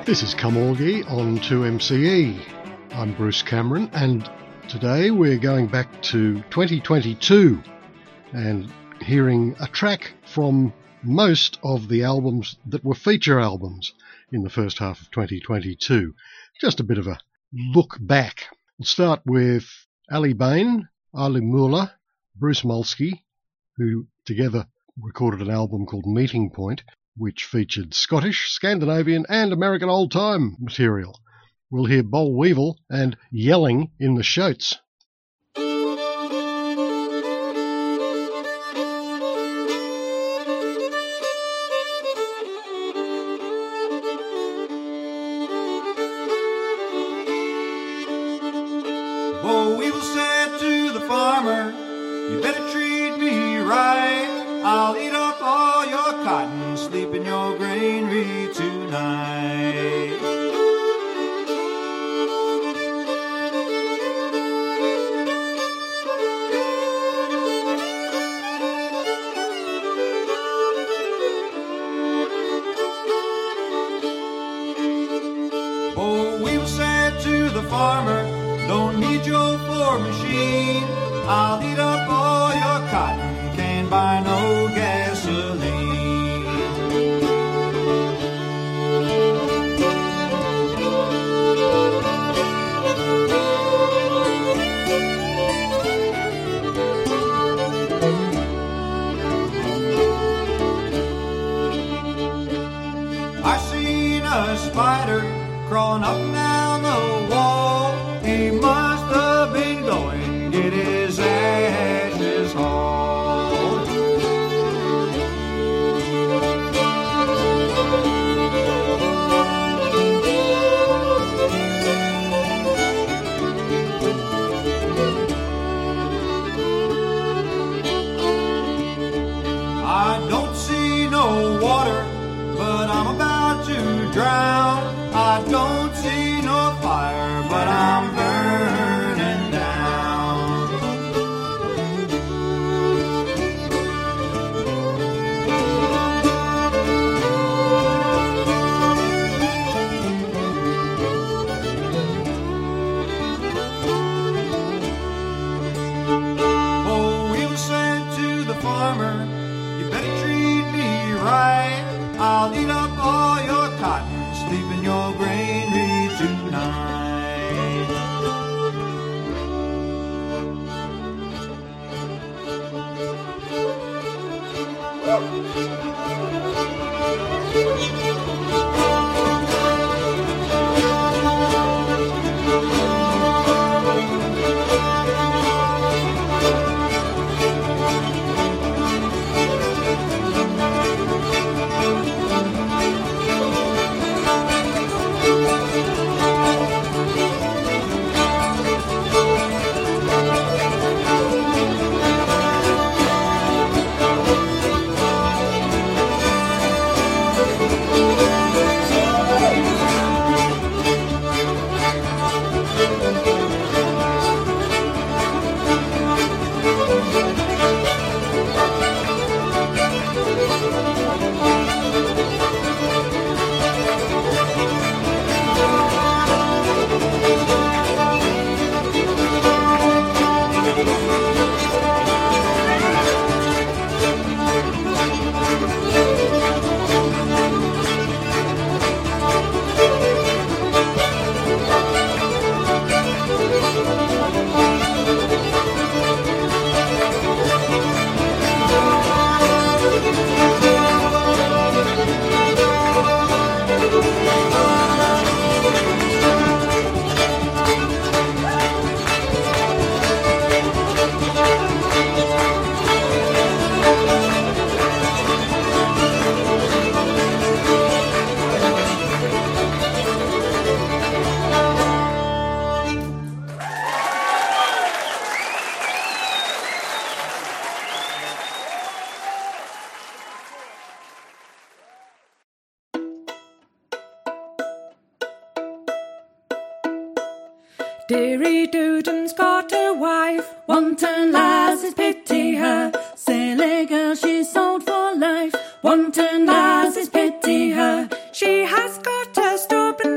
This is Come All Ye on 2MCE. I'm Bruce Cameron, and today we're going back to 2022 and hearing a track from most of the albums that were feature albums in the first half of 2022. Just a bit of a look back. We'll start with Ali Bain, Ali Muller, Bruce Molsky, who together recorded an album called Meeting Point, which featured Scottish, Scandinavian and American old-time material. We'll hear Boll Weevil and Yelling in the Shoats. Boll Weevil said to the farmer, "You better treat me right. I'll eat up all your cotton, sleep in your granary tonight." Boll Weevil said to the farmer, "Don't need your Ford machine. I'll eat up all your cotton, can't buy no gasoline." I seen a spider crawling up and down the wall. He must have been going get his ashes hauled. I don't see no water, but I'm about to drown. I don't see no fire, but I'm burning down. Boll Weevil said to the farmer, "You better treat me right. I'll eat up all your cotton, sleep in your granary tonight." Deary Dooden's got a wife, wanton lasses pity her. Silly girl, she's sold for life, wanton lasses pity her. She has got a stubborn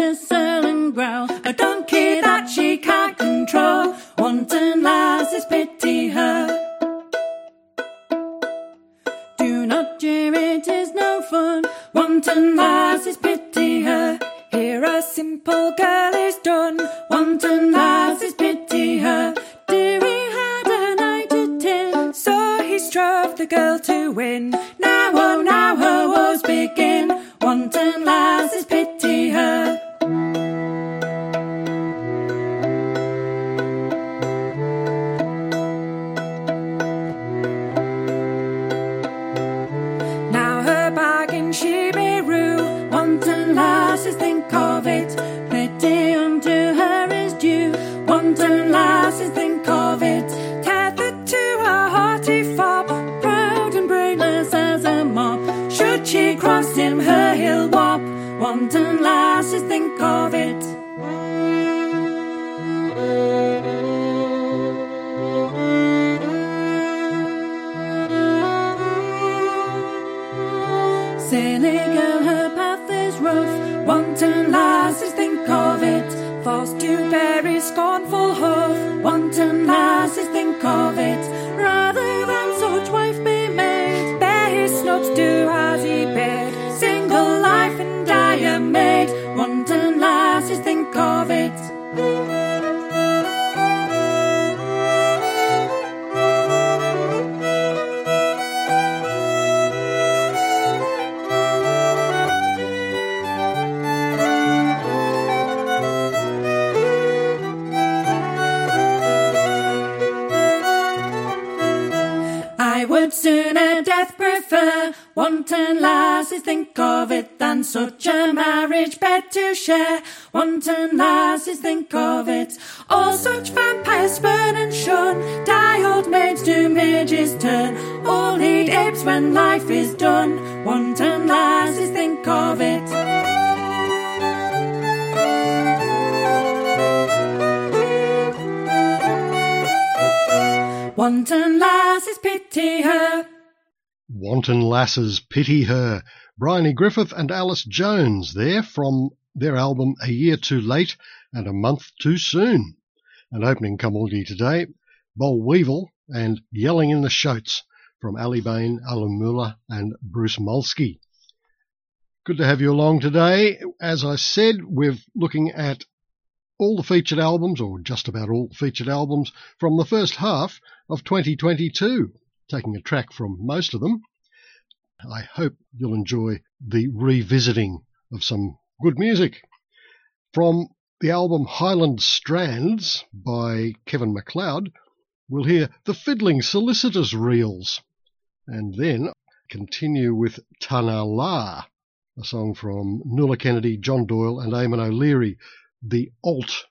tussle and growl, a donkey that she can't control. Wanton lasses pity her. Do not jeer, it is no fun. Wanton lasses pity her. Here a simple girl is done. Wanton lasses pity her. Dearie had a night at 10, so he strove the girl to win. Now, oh, now her woes begin. Wanton lasses pity her. Now her bargain she may rue. Wanton lasses think of it. Pity unto her is due. Wanton lasses think of it. Tethered to a hearty fob, proud and brainless as a mop. Should she cross him, her he'll whop. Wanton lasses think of it. Silly girl, her path is rough. Wanton lasses think of it. False to bury scornful hoof. Wanton lasses think of it. Rather than such wife be made, bear his snubs, do as he bid. Single life and die a maid. Wanton lasses think of it. I would sooner death prefer. Wanton lasses think of it than such a marriage bed to share. Wanton lasses think of it. All such vampires spurn and shun. Die old maids to mages turn. All need apes when life is done. Wanton lasses think of it. Wanton lasses pity her. Wanton lasses pity her. Bryony Griffith and Alice Jones there from their album A Year Too Late and A Month Too Soon. An opening Kamuldi today, Boll Weevil and Yelling in the Shoats from Ali Bain, Alumula and Bruce Molsky. Good to have you along today. As I said, we're looking at all the featured albums, or just about all the featured albums, from the first half of 2022, taking a track from most of them. I hope you'll enjoy the revisiting of some good music. From the album Highland Strands by Kevin MacLeod, we'll hear The Fiddling Solicitor's Reels, and then continue with Tana La, a song from Nuala Kennedy, John Doyle and Eamon O'Leary, The Alt.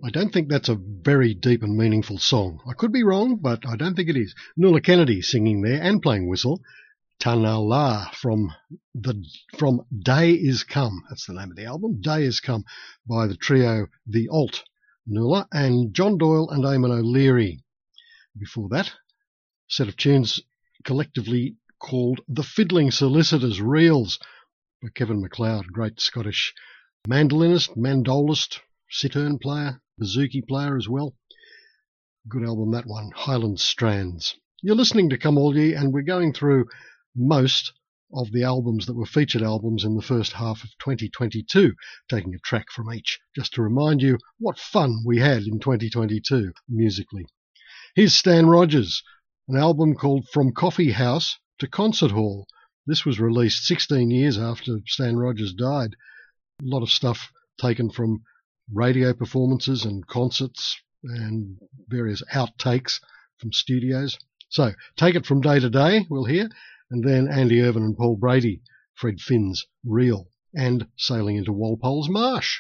I don't think that's a very deep and meaningful song. I could be wrong, but I don't think it is. Nuala Kennedy singing there and playing whistle. Tana La from Day Is Come. That's the name of the album. Day Is Come by the trio The Alt, Nuala, and John Doyle and Eamon O'Leary. Before that, set of tunes collectively called The Fiddling Solicitors Reels by Kevin MacLeod, great Scottish mandolinist, mandolist, cittern player, bouzouki player as well. Good album, that one, Highland Strands. You're listening to Come All Ye, and we're going through most of the albums that were featured albums in the first half of 2022, taking a track from each, just to remind you what fun we had in 2022 musically. Here's Stan Rogers, an album called From Coffee House to Concert Hall. This was released 16 years after Stan Rogers died. A lot of stuff taken from radio performances and concerts and various outtakes from studios. So, Take It From Day to Day, we'll hear, and then Andy Irvine and Paul Brady, Fred Finn's Reel, and Sailing into Walpole's Marsh.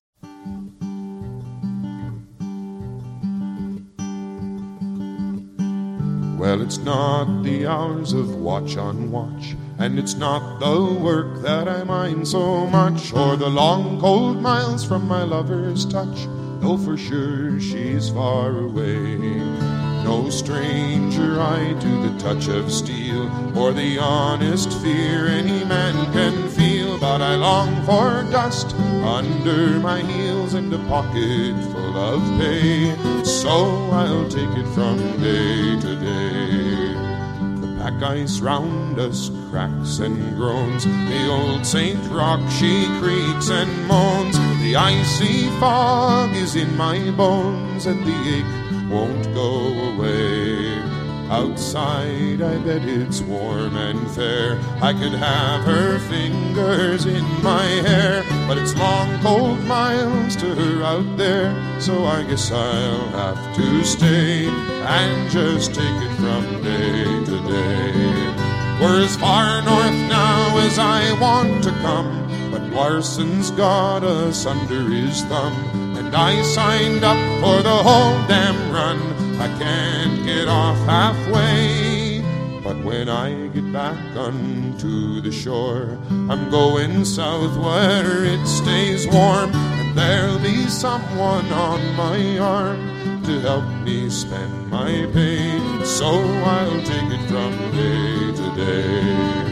Well, it's not the hours of watch on watch, and it's not the work that I mind so much, or the long cold miles from my lover's touch, though for sure she's far away. No stranger I to the touch of steel, or the honest fear any man can feel, but I long for dust under my heels and a pocket full of pay, so I'll take it from day to day. The pack ice round us cracks and groans, the old St. Rock she creaks and moans, the icy fog is in my bones, and the ache won't go away. Outside I bet it's warm and fair, I could have her fingers in my hair, but it's long cold miles to her out there, so I guess I'll have to stay and just take it from day to day. We're as far north now as I want to come, but Larson's got us under his thumb, and I signed up for the whole damn run. I can't get off halfway, but when I get back unto the shore, I'm going south where it stays warm, and there'll be someone on my arm to help me spend my pay, so I'll take it from day to day.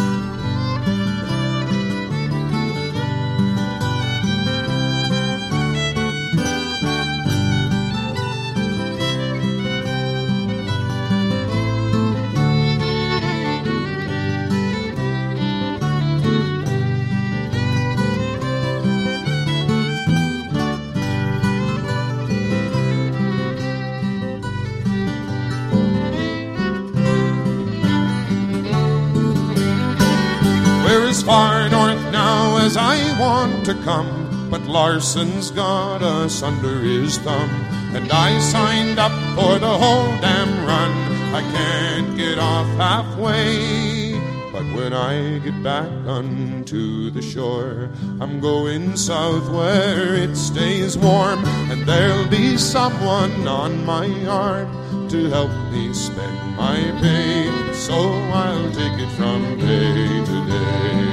Far north now as I want to come, but Larson's got us under his thumb, and I signed up for the whole damn run. I can't get off halfway, but when I get back unto the shore, I'm going south where it stays warm, and there'll be someone on my arm to help me spend my pay, so I'll take it from day to day.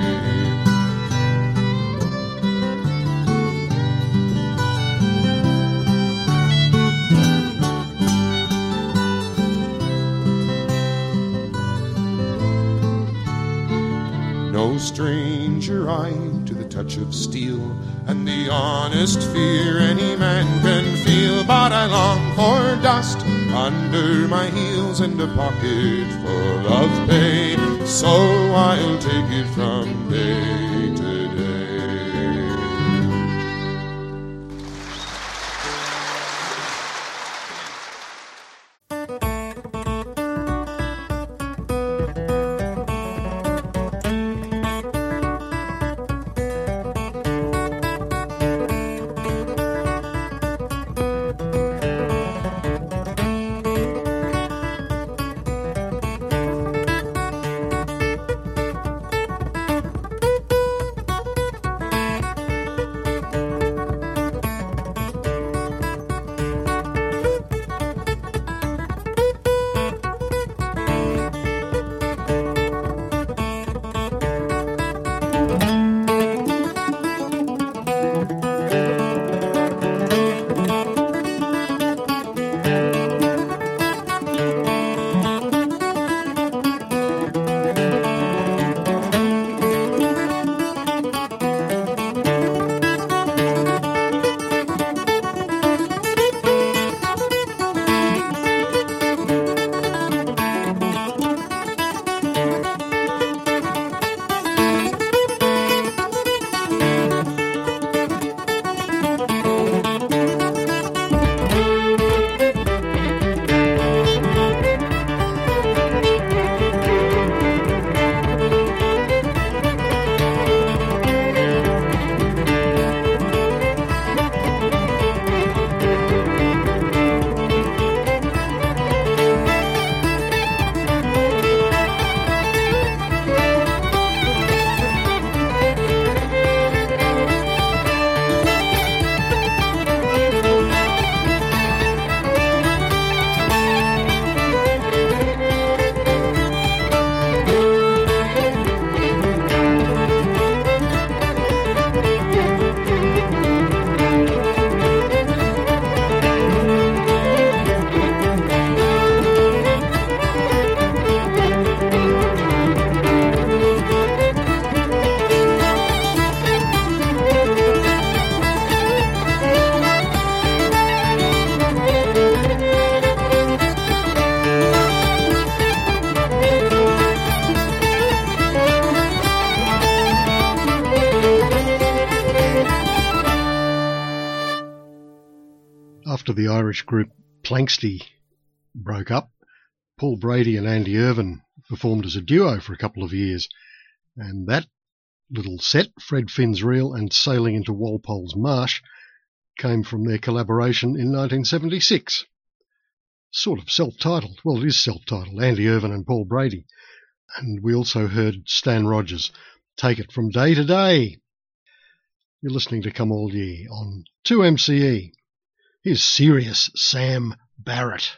No stranger I to the touch of steel, and the honest fear any man can feel, but I long for dust under my heels and a pocket full of pay, so I'll take it from day to day. After the Irish group Planxty broke up, Paul Brady and Andy Irvine performed as a duo for a couple of years, and that little set, Fred Finn's Reel and Sailing into Walpole's Marsh, came from their collaboration in 1976. Sort of self-titled. Well, it is self-titled, Andy Irvine and Paul Brady. And we also heard Stan Rogers, Take It From Day to Day. You're listening to Come All Ye on 2MCE. Here's Serious Sam Barrett.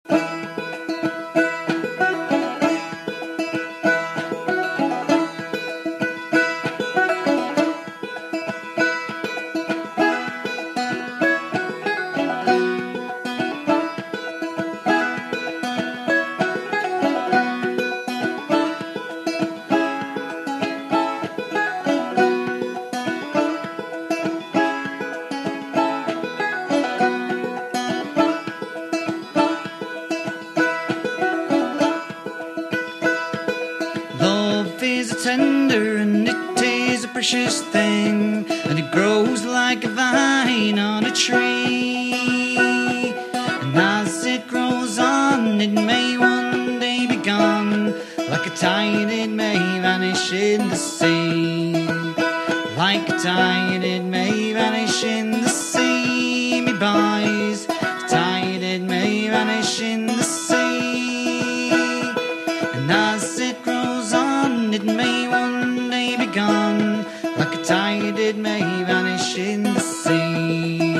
Precious thing, and it grows like a vine on a tree, and as it grows on it may one day be gone, like a tide it may vanish in the sea, like a tide it may vanish in the sea, me boys, the tide it may vanish in the sea, and as it grows on it may one day be gone, like a tide it may vanish in the sea.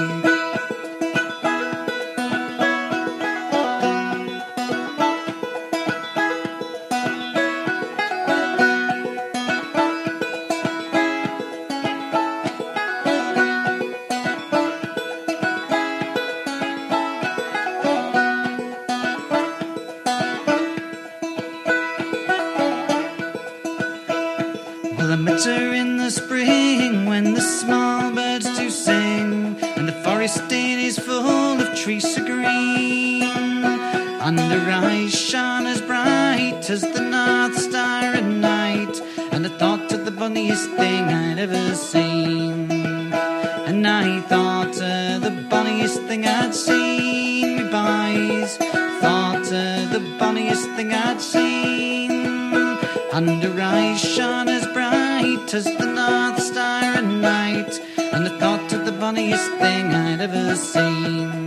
Well, I met her in the spring when the small birds do sing, and the forest it is full of trees so green, and her eyes shone as bright as the North Star at night, and I thought of the bonniest thing I'd ever seen, and I thought of the bonniest thing I'd seen, me boys, thought of the bonniest thing I'd seen, and her eyes shone as bright as the North Star at night, and I thought of the bonniest thing I'd ever seen.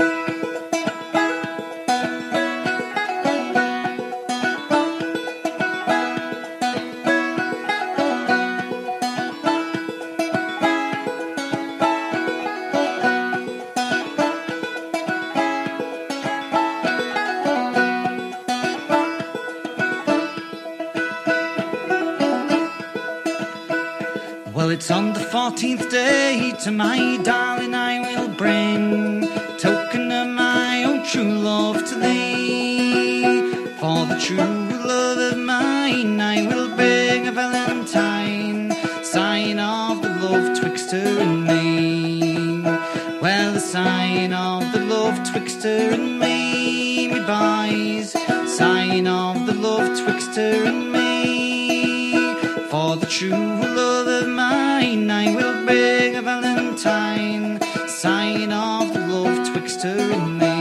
Well, it's on the 14th day, to my darling I will bring token of my own true love to thee. For the true love of mine I will bring a valentine, sign of the love twixt her and me. Well, the sign of the love twixt her and me, me boys, sign of the love twixt her and me. For the true love of mine I will bring a valentine, sign of the love twixt her and me.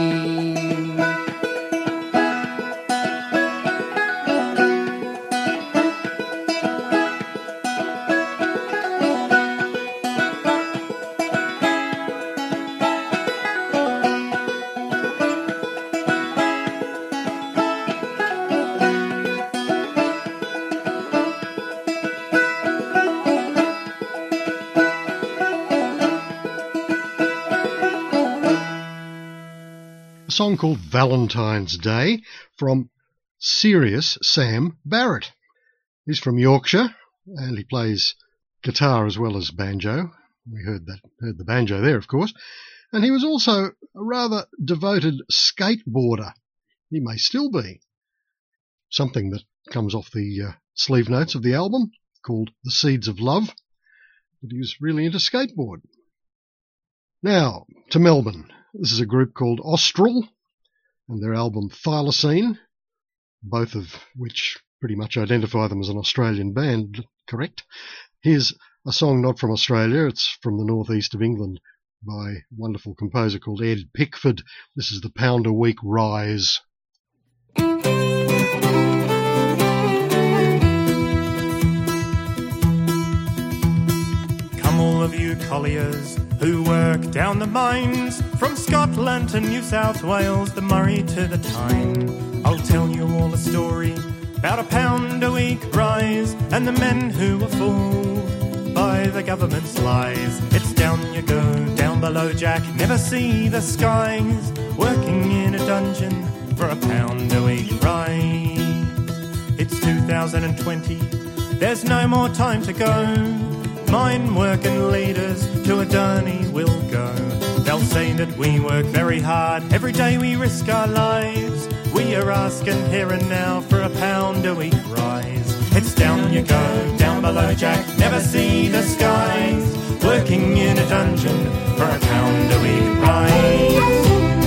A song called Valentine's Day from Serious Sam Barrett. He's from Yorkshire and he plays guitar as well as banjo. We heard the banjo there, of course. And he was also a rather devoted skateboarder. He may still be. Something that comes off the sleeve notes of the album called The Seeds of Love. But he was really into skateboard. Now, to Melbourne. This is a group called Austral and their album Thylacine, both of which pretty much identify them as an Australian band, correct? Here's a song not from Australia, it's from the northeast of England, by a wonderful composer called Ed Pickford. This is the £1 a week rise. Come all of you colliers who work down the mines, from Scotland to New South Wales, the Murray to the Tyne. I'll tell you all a story about £1 a week rise and the men who were fooled by the government's lies. It's down you go, down below Jack, never see the skies, working in a dungeon for £1 a week rise. It's 2020, there's no more time to go. Mine working leaders to Adani will go. They'll say that we work very hard, every day we risk our lives. We are asking here and now for £1 a week rise. It's down you go, down below Jack, never see the skies, working in a dungeon for £1 a week rise.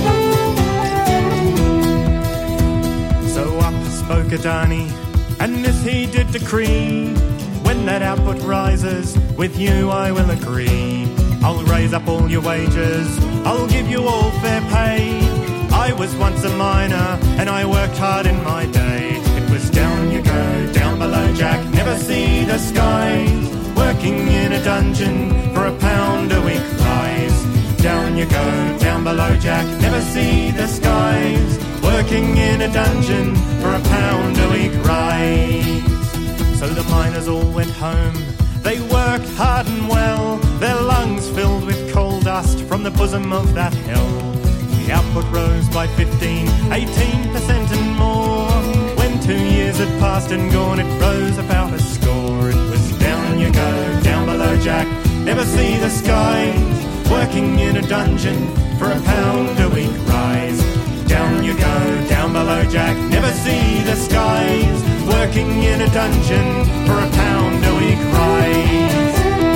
So up spoke Adani, and this he did decree: when that output rises, with you I will agree. I'll raise up all your wages, I'll give you all fair pay. I was once a miner, and I worked hard in my day. It was down you go, down below Jack, never see the skies, working in a dungeon for £1 a week rise. Down you go, down below Jack, never see the skies, working in a dungeon for £1 a week rise. So the miners all went home, they worked hard and well, their lungs filled with coal dust from the bosom of that hell. The output rose by 15, 18% and more. When 2 years had passed and gone, it rose about a score. It was down you go, down below Jack, never see the skies, working in a dungeon for £1 a week rise. Down you go, down below Jack, never see the skies, working in a dungeon for £1 a week rise.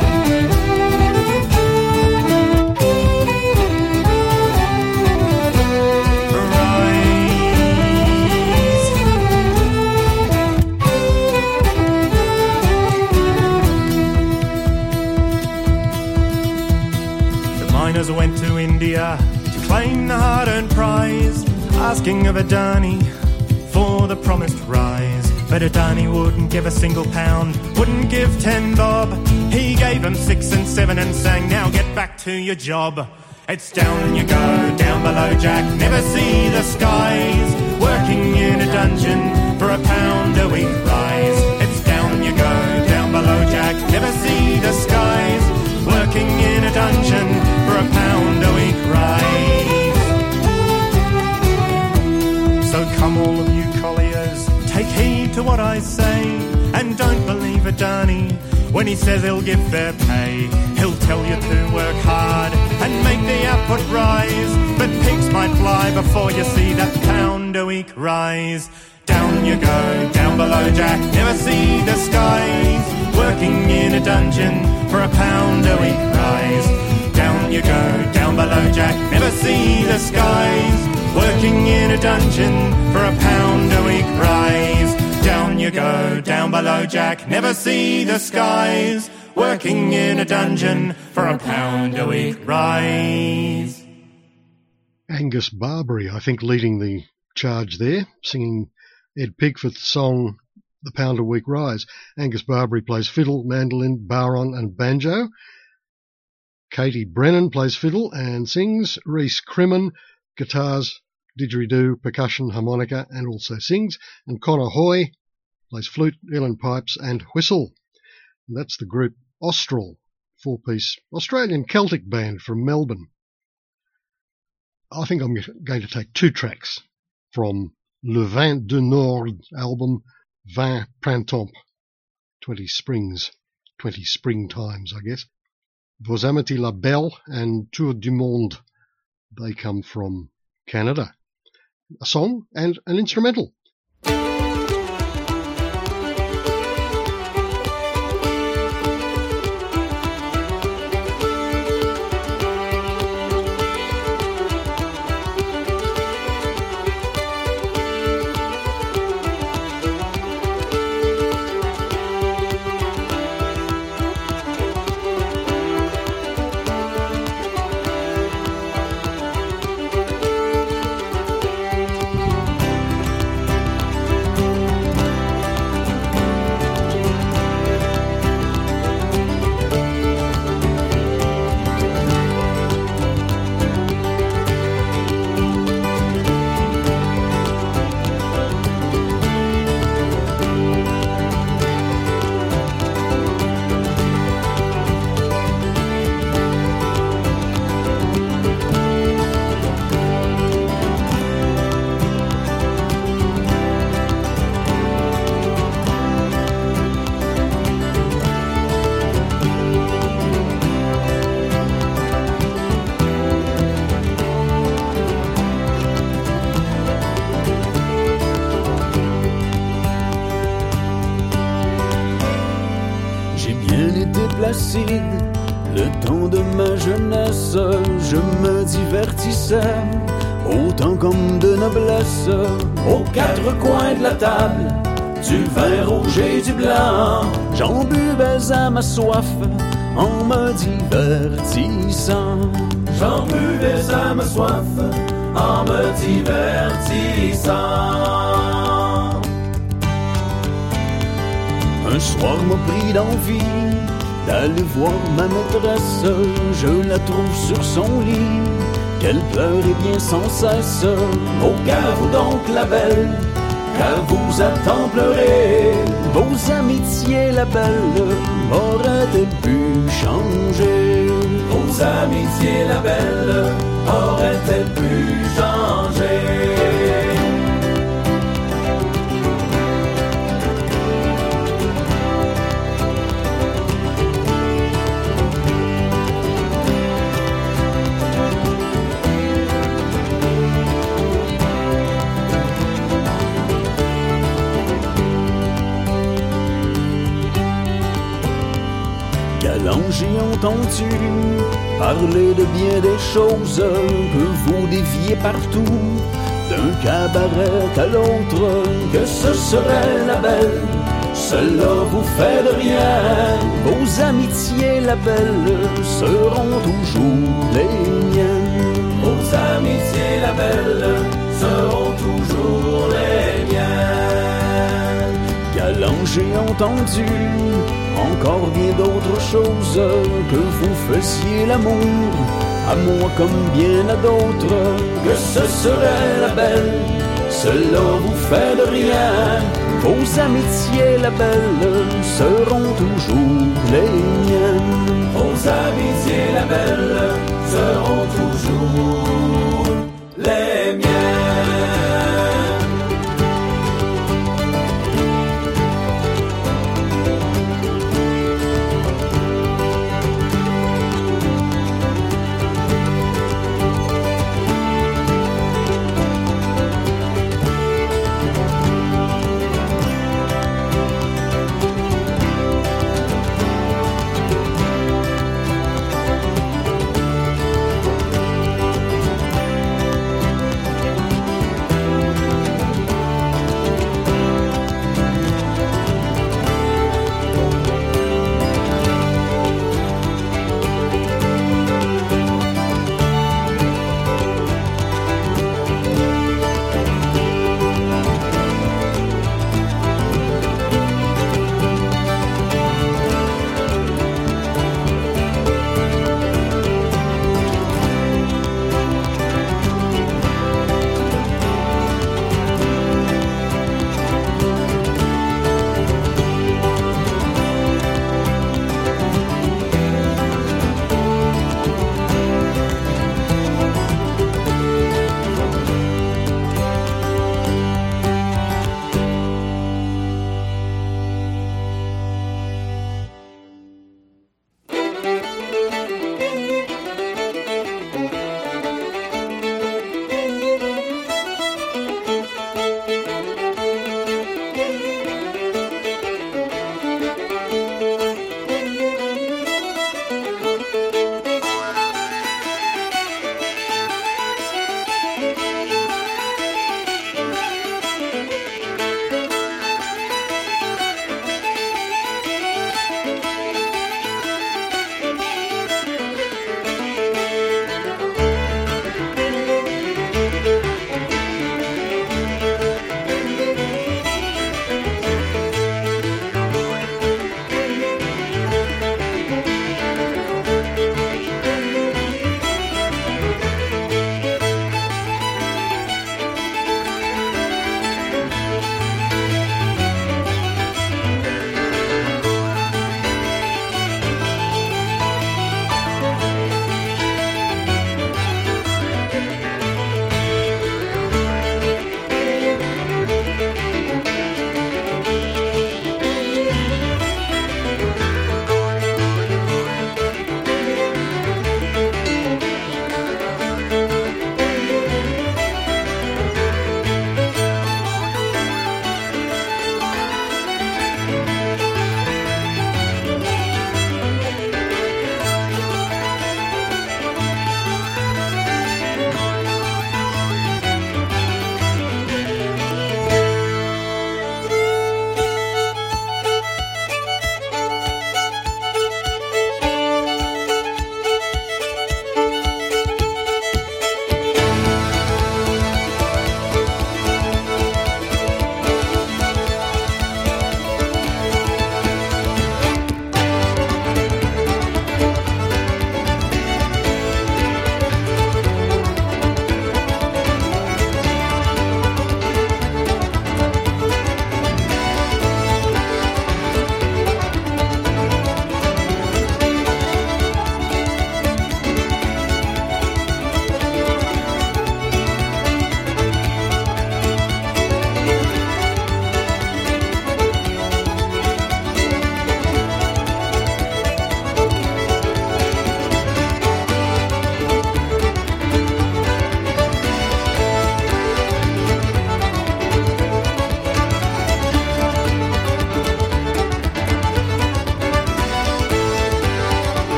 The miners went to India to claim the hard-earned prize, asking of Adani for the promised rise. But Adani wouldn't give a single pound, wouldn't give 10 bob. He gave them 6 and 7 and sang, now get back to your job. It's down you go, down below Jack, never see the skies, working in a dungeon for £1 a week rise. It's down you go, down below Jack, never see the skies, working in a dungeon for £1 a week rise. So come all of you colliers, take heed to what I say, and don't believe Adani when he says he'll give fair pay. He'll tell you to work hard and make the output rise, but pigs might fly before you see that £1 a week rise. Down you go, down below Jack, never see the skies, working in a dungeon for £1 a week rise. Down you go, down below Jack, never see the skies, working in a dungeon for £1 a week rise. Down you go, down below Jack, never see the skies, working in a dungeon for £1 a week rise. Angus Barbary, I think, leading the charge there, singing Ed Pickford's song, The £1 a Week Rise. Angus Barbary plays fiddle, mandolin, baron and banjo. Katie Brennan plays fiddle and sings. Reese Crimmen, guitars, didgeridoo, percussion, harmonica and also sings. And Connor Hoy plays flute, uilleann pipes and whistle. And that's the group Austral, 4-piece Australian Celtic band from Melbourne. I think I'm going to take 2 tracks from Le Vin du Nord album, 20 Printemps, 20 springs, 20 springtimes, I guess. Vos Amitiés La Belle and Tour du Monde, they come from Canada. A song and an instrumental. placide. Le temps de ma jeunesse, je me divertissais, autant comme de noblesse, aux quatre coins de la table, du vin rouge et du blanc. J'en buvais à ma soif, en me divertissant. J'en buvais à ma soif, en me divertissant. Un soir m'a pris d'envie d'aller voir ma maîtresse. Je la trouve sur son lit, qu'elle pleure et bien sans cesse. Oh, qu'avez-vous donc la belle, car vous attend pleurer. Vos amitiés, la belle, auraient-elles pu changer? Vos amitiés, la belle, auraient-elles pu changer? Galant, j'ai entendu parler de bien des choses, que vous déviez partout, d'un cabaret à l'autre, que ce serait la belle, cela vous fait de rien. Vos amitiés, la belle, seront toujours les miennes. Vos amitiés, la belle, seront toujours les miennes. Galant, j'ai entendu encore bien d'autres choses, que vous faisiez l'amour à moi comme bien à d'autres, que ce serait la belle, cela vous fait de rien. Vos amitiés, la belle, seront toujours les miennes. Vos amitiés, la belle, seront toujours les miennes.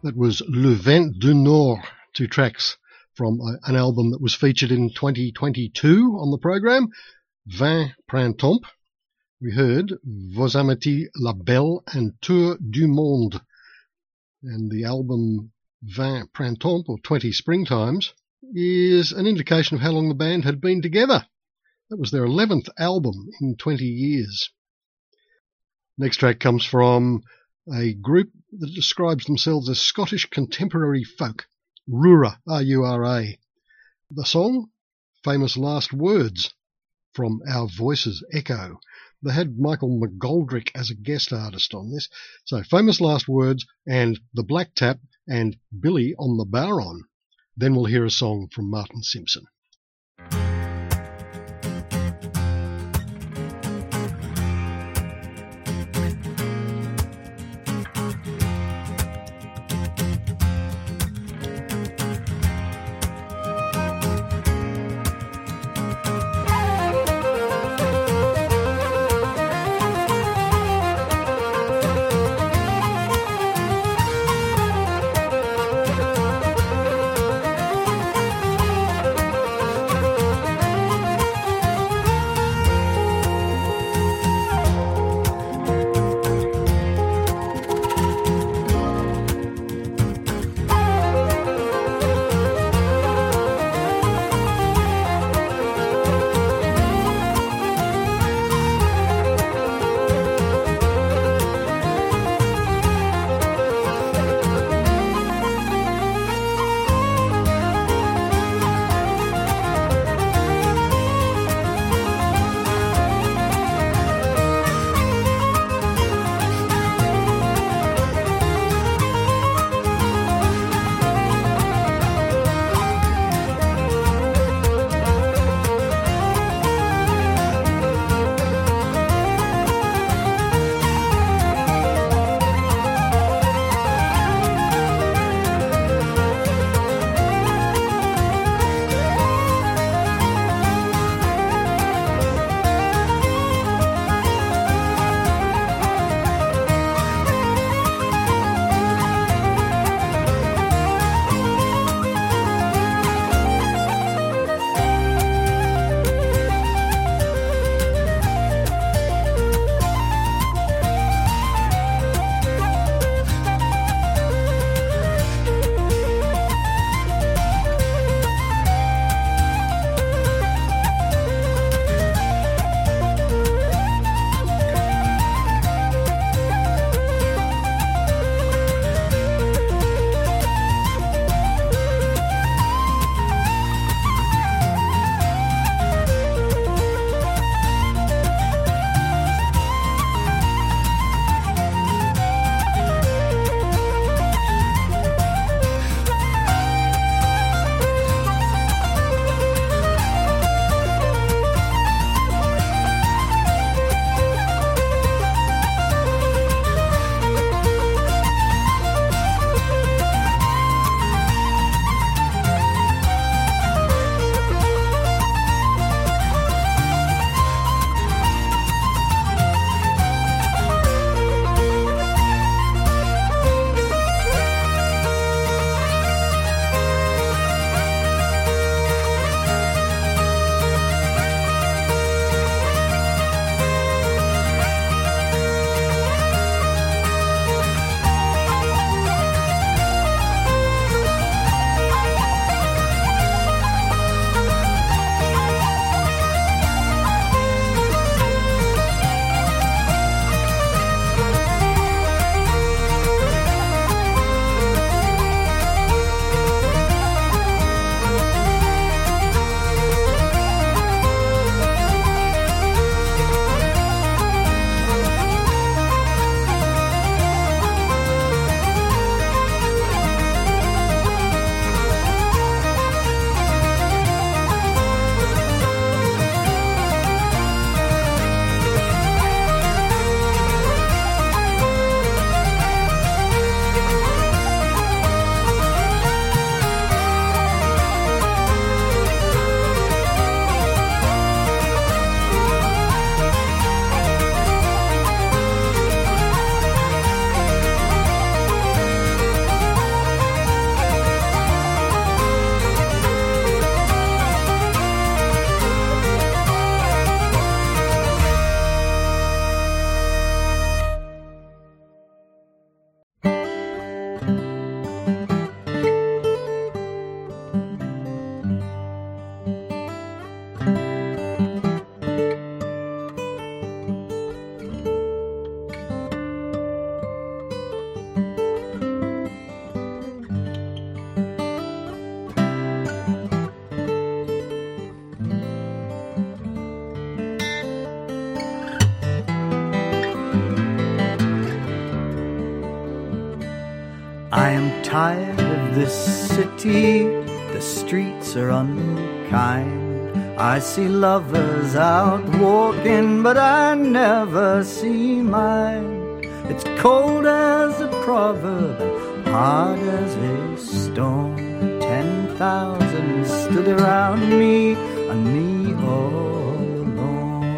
That was Le Vent du Nord, 2 tracks from an album that was featured in 2022 on the program, Vin Printemps. We heard Vos Amitiés La Belle and Tour du Monde. And the album Vin Printemps, or 20 Springtimes, is an indication of how long the band had been together. That was their 11th album in 20 years. Next track comes from a group that describes themselves as Scottish contemporary folk, Rura, R-U-R-A. The song, Famous Last Words, from Our Voices Echo. They had Michael McGoldrick as a guest artist on this. So Famous Last Words and The Black Tap and Billy on the Bowron. Then we'll hear a song from Martin Simpson. I am tired of this city, the streets are unkind. I see lovers out walking, but I never see mine. It's cold as a proverb, hard as a stone. 10,000 stood around me, and me all alone.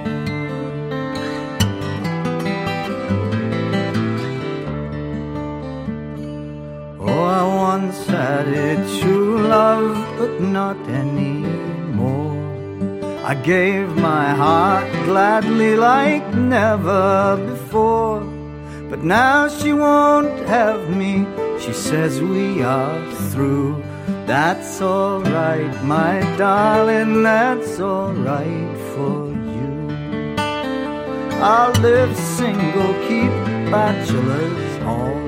Oh, I once had a true love, but not anymore. I gave my heart gladly like never before. But now she won't have me, she says we are through. That's alright, my darling, that's alright for you. I'll live single, keep bachelor's hall.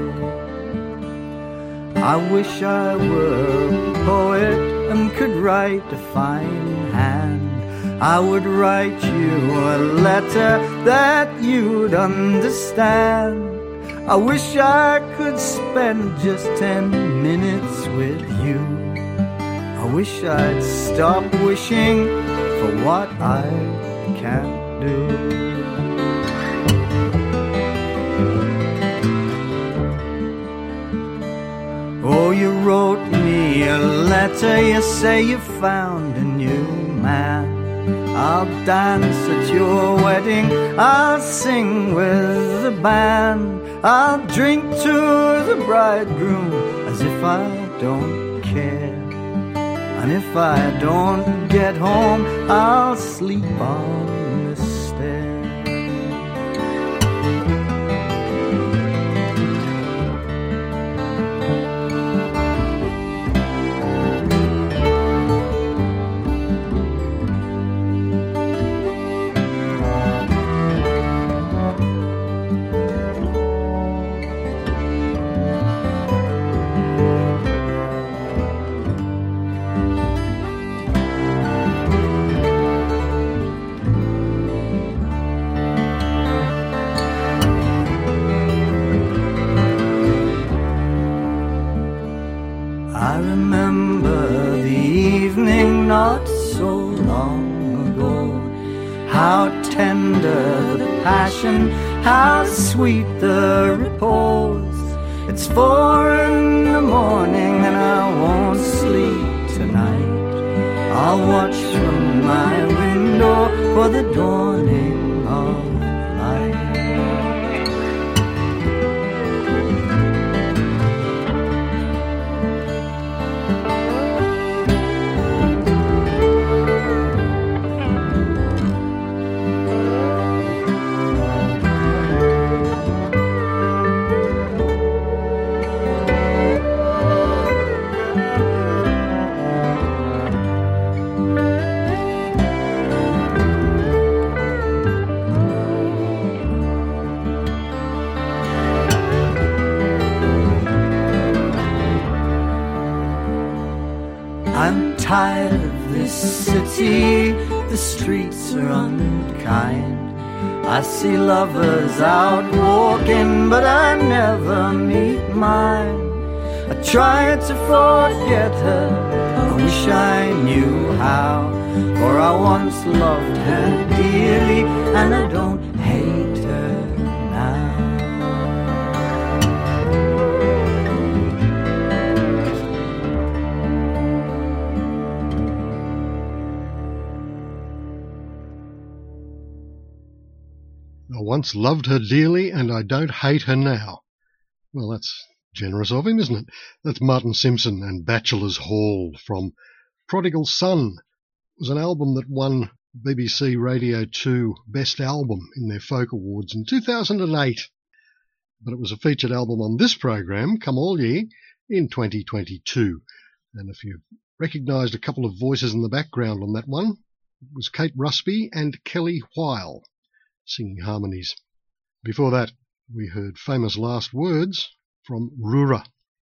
I wish I were a poet and could write a fine hand. I would write you a letter that you'd understand. I wish I could spend just 10 minutes with you. I wish I'd stop wishing for what I can't do. Oh, you wrote me a letter, you say you found a new man. I'll dance at your wedding, I'll sing with the band. I'll drink to the bridegroom as if I don't care. And if I don't get home, I'll sleep on the stair. I remember the evening not so long ago. How tender the passion, how sweet the repose. It's 4 in the morning and I won't sleep tonight. I'll watch from my window for the dawning of light. I'm tired of this city, the streets are unkind. I see lovers out walking, but I never meet mine. I try to forget her, I wish I knew how. For I once loved her dearly, and I don't hate her now. I once loved her dearly and I don't hate her now. Well, that's generous of him, isn't it? That's Martin Simpson and Bachelor's Hall from Prodigal Son. It was an album that won BBC Radio 2 Best Album in their Folk Awards in 2008. But it was a featured album on this program, Come All Ye, in 2022. And if you recognised a couple of voices in the background on that one, it was Kate Rusby and Kelly While singing harmonies. Before that, we heard Famous Last Words from Rura.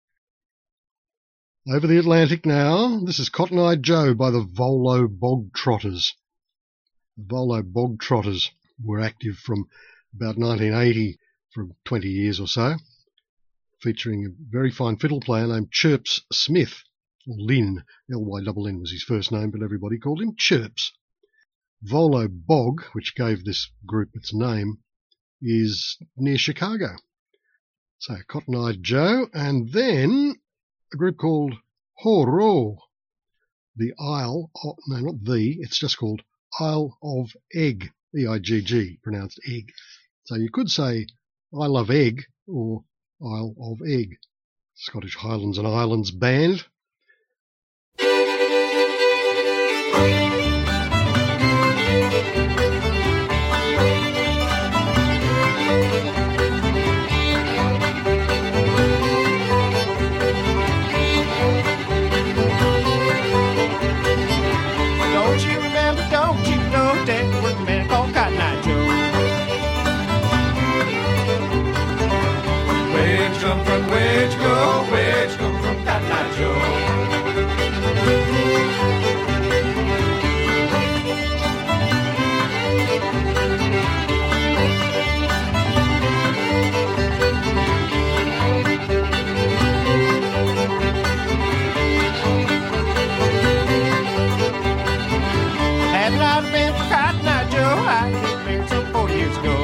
Over the Atlantic now, this is Cotton Eye Joe by the Volo Bog Trotters. The Volo Bog Trotters were active from about 1980 for 20 years or so. featuring a very fine fiddle player named Chirps Smith, or Lynn. Lynn was his first name, but everybody called him Chirps. Volo Bog, which gave this group its name, is near Chicago. So Cotton Eye Joe, and then a group called Horo. The Isle, no, not the, it's just called Isle of Egg, E-I-G-G, pronounced egg. So you could say I Love Egg or Isle of Egg. Scottish Highlands and Islands band. Where'd come from Cotton Eye Joe? Had it not been for Cotton Eye Joe, I'd get married some 4 years ago.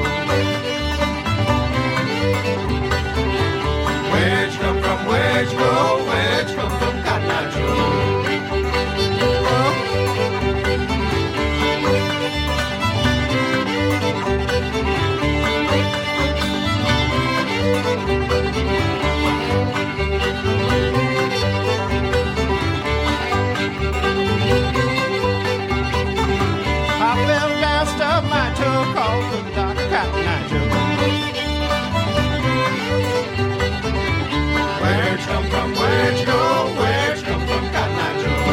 Where'd you come from? Where'd you go? Where'd you come from, Cotton Eye Joe? I fell down, stubbed my toe, called the doctor, Cotton Eye Joe. Where'd you come from? Where'd you go? Where'd you come from, Cotton Eye Joe?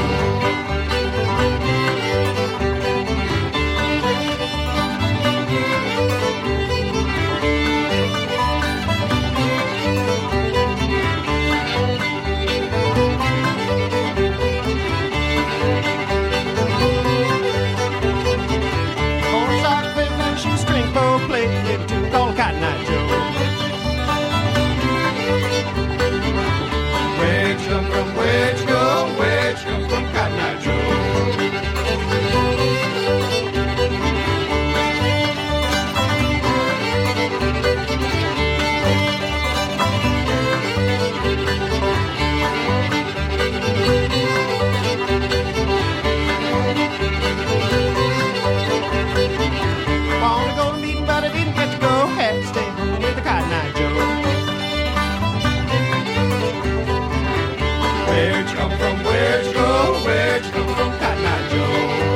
Corn sock, fiddle, shoestring, bow, plate, little tune called Cotton Eye Joe. Where'd you come from? Where'd you go? Where'd you come from, Cotton Eye Joe? Wanna go to meeting, but I didn't get to go. Had to stay home with the Cotton Eye Joe. Where'd you come from? Where'd you go? Where'd you come from, Cotton Eye Joe?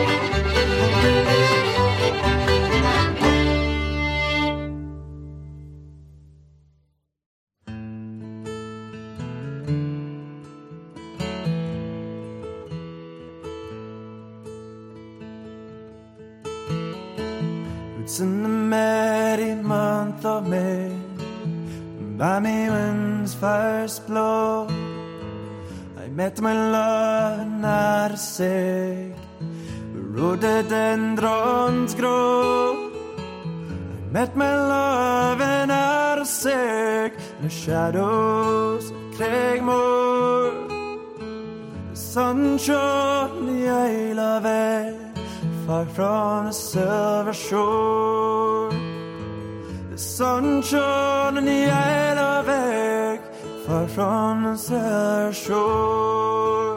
It's in the merry month of May, when balmy winds first blow. I met my love in Arsig, where rhododendrons grow. I met my love in Arsig, in the shadows of Craigmore. The sun shone the Isle of Egg, far from the silver shore. The sun shone in the Isle of Egg, far from the silver shore.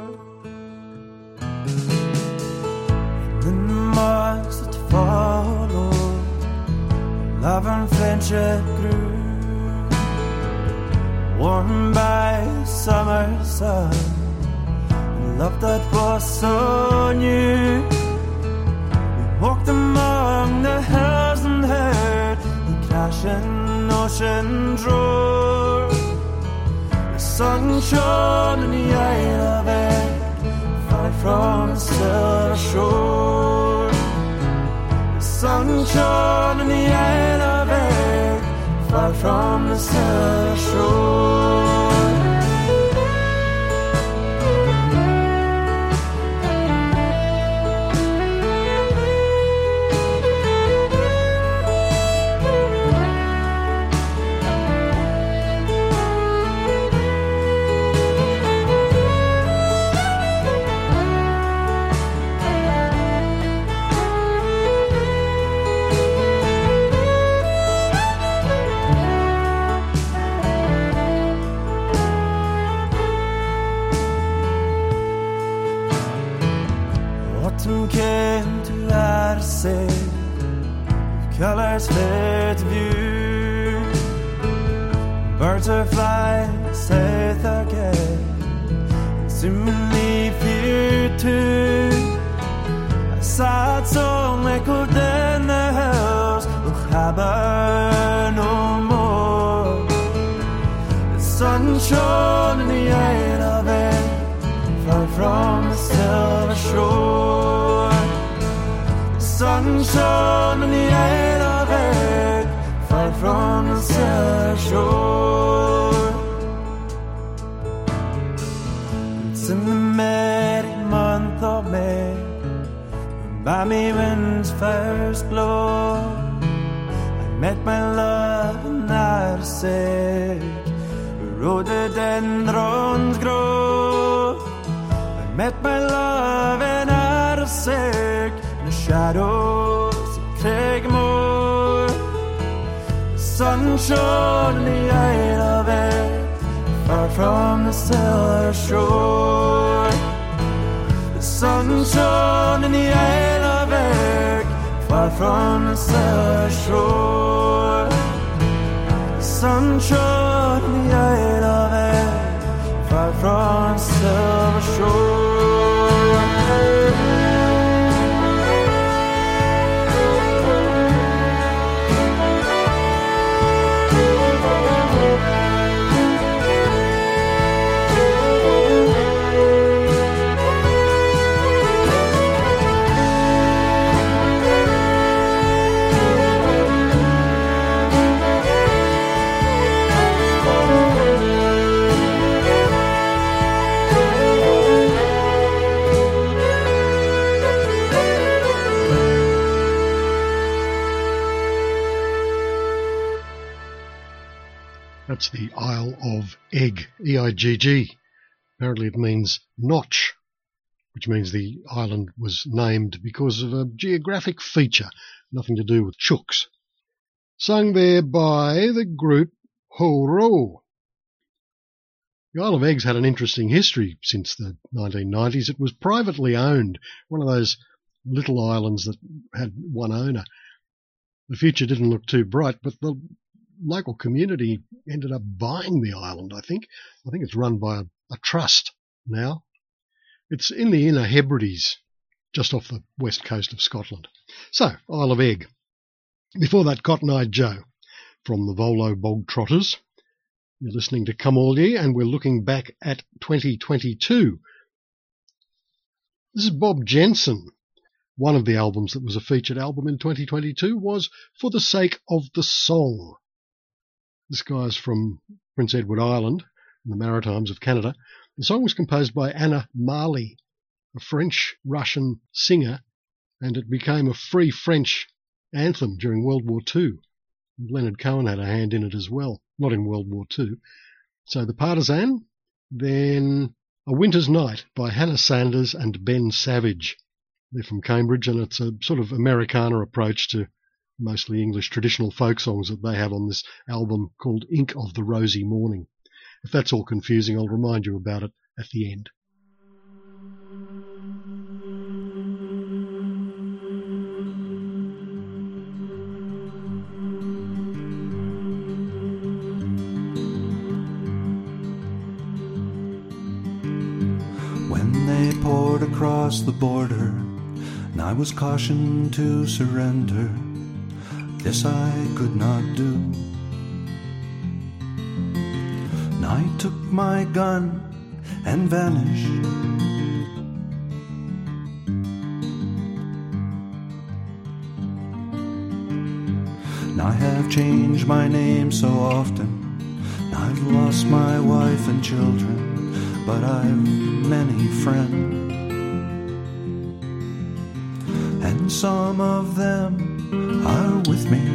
And in the months that followed, love and friendship grew, warmed by the summer sun, and love that was so new. Walked among the hills and heard the crashing ocean roar. The sun shone in the Isle of Egg, far from the silver shore. The sun shone in the Isle of Egg, far from the silver shore. stars fade to view. Birds are flying south again, seemingly fear too. A sad song echoed in the hills, will have no more. The sun shone in the eye of it, far from the silver shore. The sun shone in the eye of it, far from the silver shore. It's in the merry month of May, when balmy winds first blow, I met my love in Narseg, where rhododendrons grow. I met my love in Narseg, in the shadows of Craigmore. The sun shone in the eye of it, far from the silver shore. The sun shone in the eye of it, far from the silver shore. The sun shone in the eye of it, far from the silver shore. That's the Isle of Egg, E-I-G-G. Apparently it means notch, which means the island was named because of a geographic feature, nothing to do with chooks. Sung there by the group Ho Ro. The Isle of Eggs had an interesting history since the 1990s. It was privately owned, one of those little islands that had one owner. The future didn't look too bright, but the local community ended up buying the island, I think. I think it's run by a trust now. It's in the Inner Hebrides, just off the west coast of Scotland. So, Isle of Egg. Before that, Cotton-Eyed Joe from the Volo Bog Trotters. You're listening to Come All Ye, and we're looking back at 2022. This is Bob Jensen. One of the albums that was a featured album in 2022 was For the Sake of the Song. This guy's from Prince Edward Island, in the Maritimes of Canada. The song was composed by Anna Marley, a French-Russian singer, and it became a free French anthem during World War II. Leonard Cohen had a hand in it as well, not in World War II. So The Partisan, then A Winter's Night by Hannah Sanders and Ben Savage. They're from Cambridge, and it's a sort of Americana approach to mostly English traditional folk songs that they have on this album called Ink of the Rosy Morning. If that's all confusing, I'll remind you about it at the end. When they poured across the border, and I was cautioned to surrender, this I could not do. And I took my gun and vanished. And I have changed my name so often, and I've lost my wife and children, but I've many friends, and some of them are with me.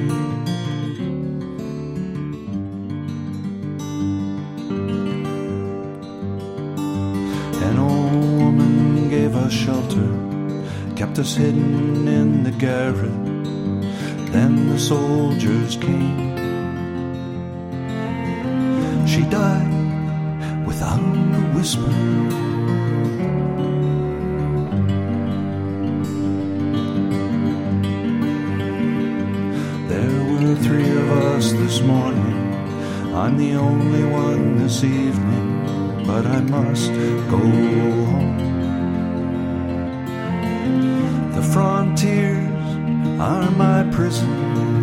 An old woman gave us shelter, kept us hidden in the garret. Then the soldiers came. She died without a whisper. There I'm the only one this evening, but I must go home. The frontiers are my prison.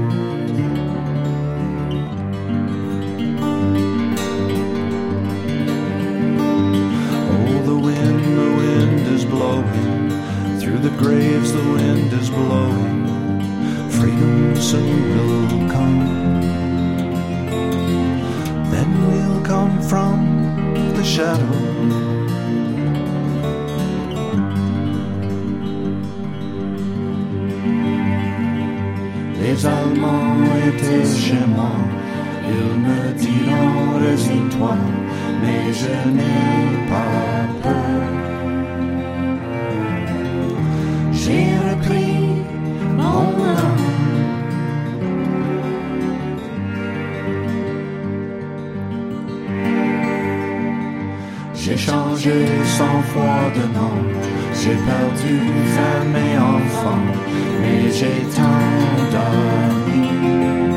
Oh, the wind is blowing. Through the graves the wind is blowing. Freedom soon will come. Then we'll come from the shadow. Les Allemands étaient chez moi. Ils me diront résigne-toi, mais je n'ai pas peur. J'ai repris mon âme. J'ai changé 100 fois de nom. J'ai perdu femme et enfant, mais j'ai tant d'amis.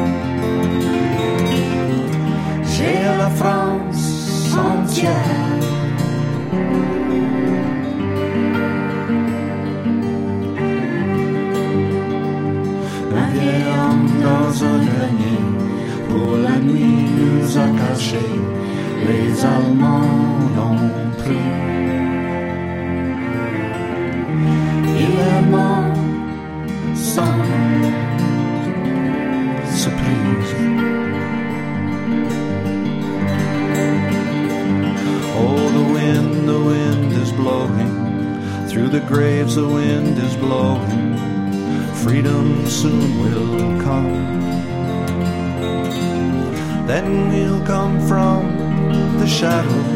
J'ai la France entière. Un vieil homme dans un grenier, pour la nuit nous a cachés. Les Allemands l'ont pris. Il est mort sans surprise. Oh, the wind is blowing. Through the graves the wind is blowing. Freedom soon will come. Then we'll come from the shadow.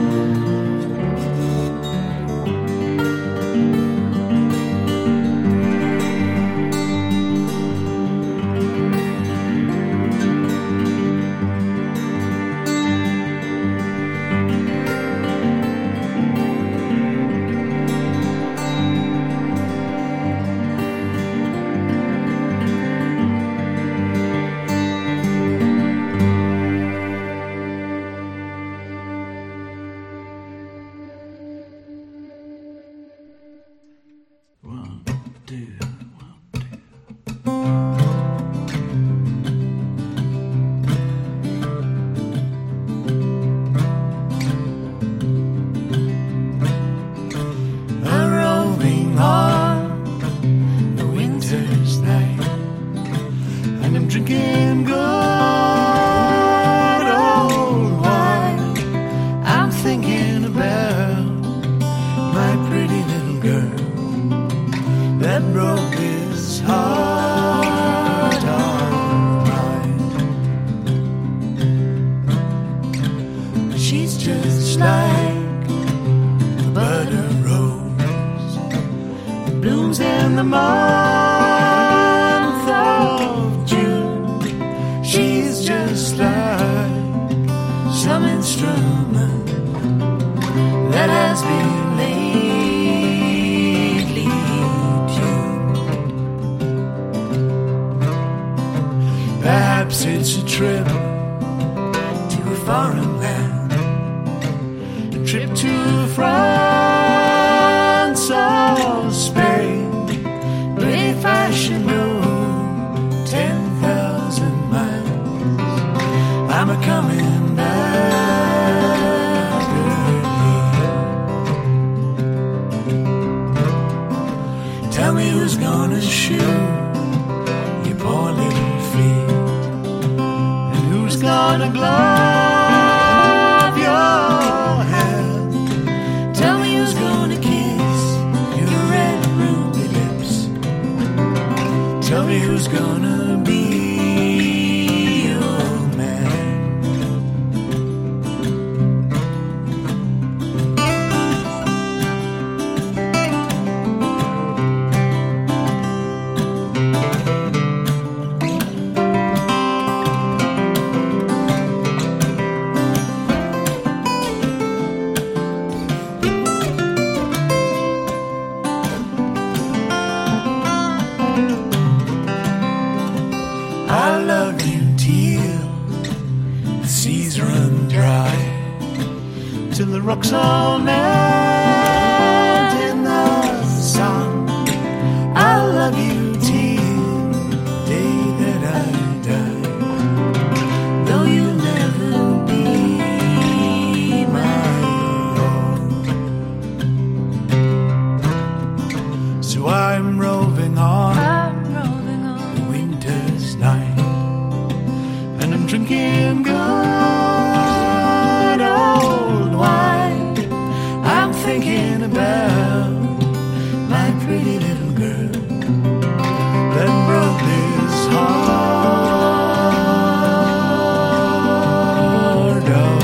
all melt in the sun. I'll love you till the day that I die, though you'll never be my own. So I'm roving on the winter's night, and I'm drinking good old wine. I'm thinking about my pretty little girl that broke this heart of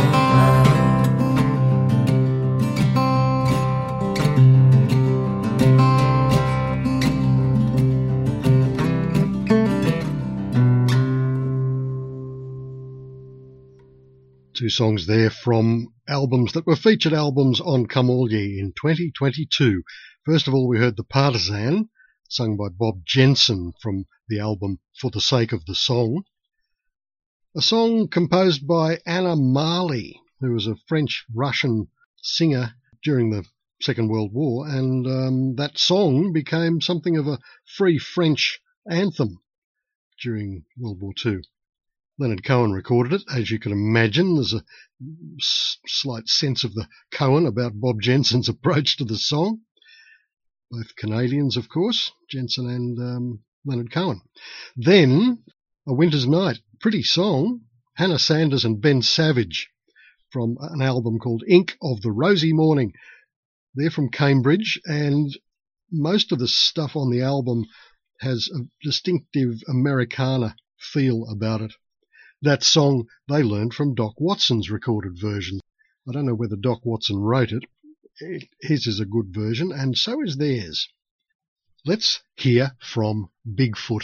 Two songs there from albums that were featured albums on Come All Ye in 2022. First of all, we heard The Partisan, sung by Bob Jensen from the album For the Sake of the Song. A song composed by Anna Marley, who was a French-Russian singer during the Second World War, and that song became something of a free French anthem during World War II. Leonard Cohen recorded it. As you can imagine, there's a slight sense of the Cohen about Bob Jensen's approach to the song. Both Canadians, of course, Jensen and Leonard Cohen. Then, A Winter's Night, pretty song, Hannah Sanders and Ben Savage from an album called Ink of the Rosy Morning. They're from Cambridge, and most of the stuff on the album has a distinctive Americana feel about it. That song they learned from Doc Watson's recorded version. I don't know whether Doc Watson wrote it. His is a good version, and so is theirs. Let's hear from Bigfoot.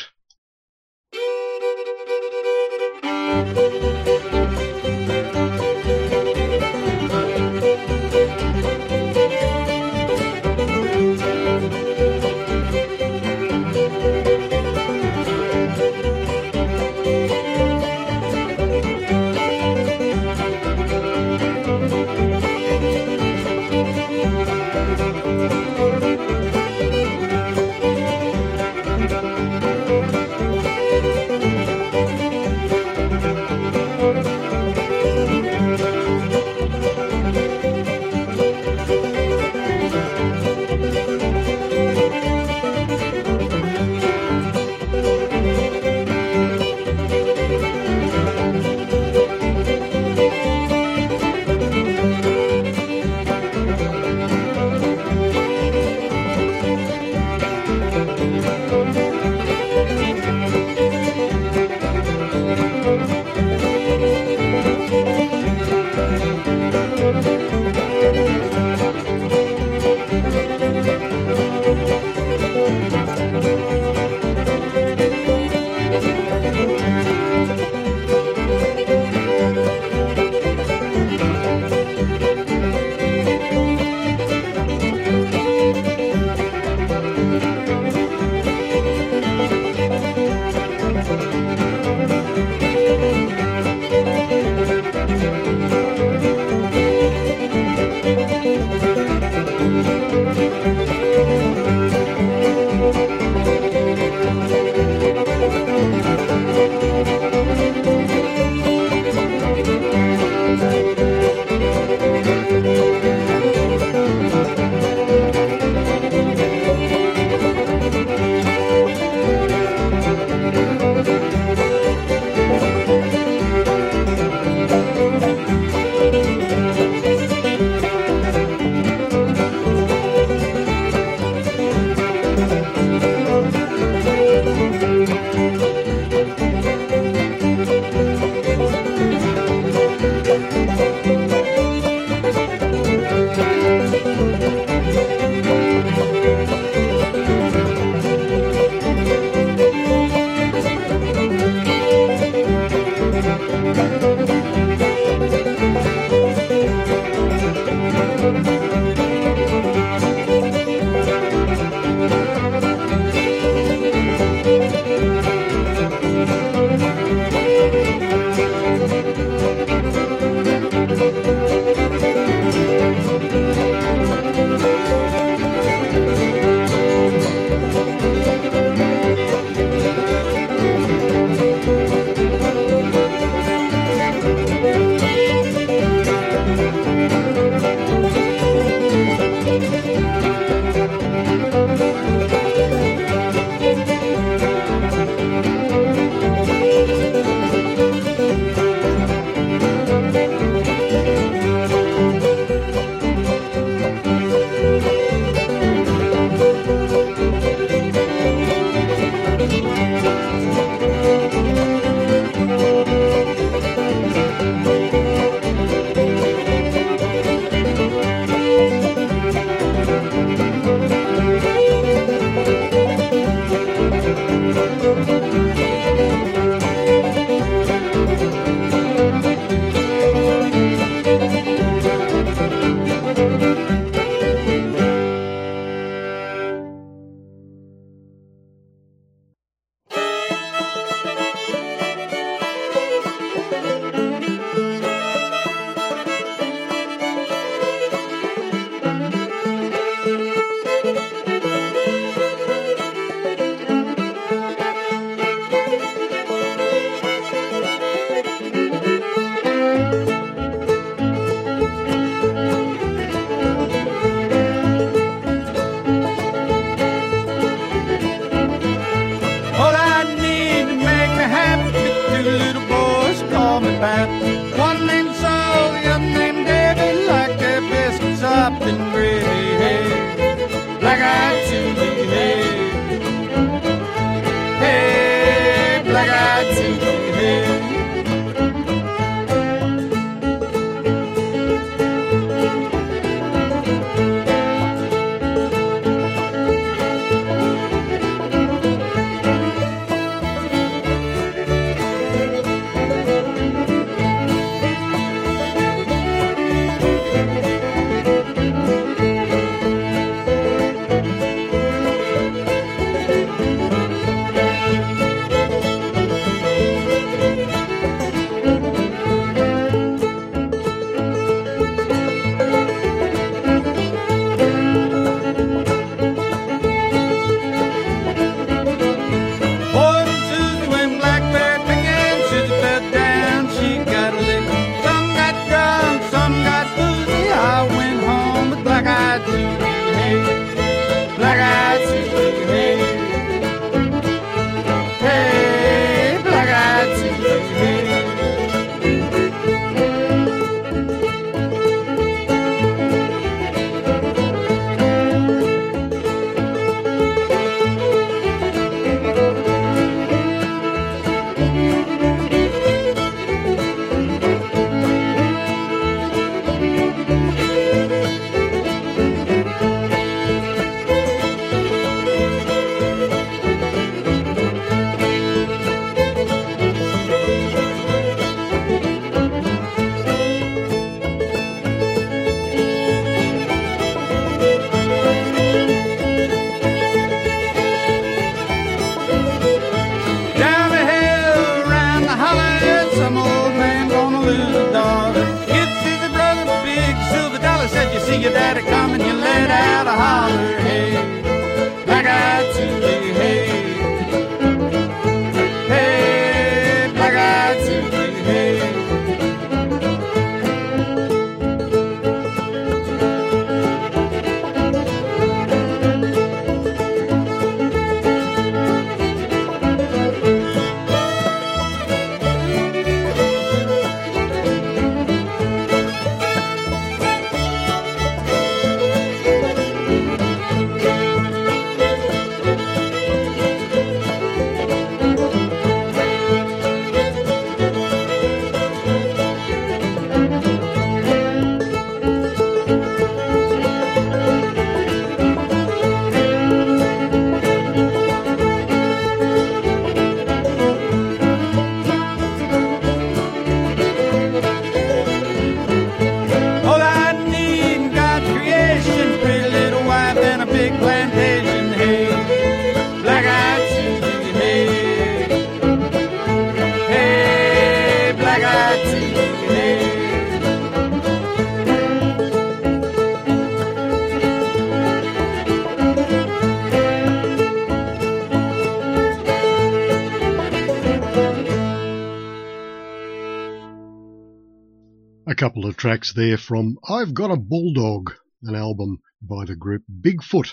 A couple of tracks there from I've Got a Bulldog, an album by the group Bigfoot,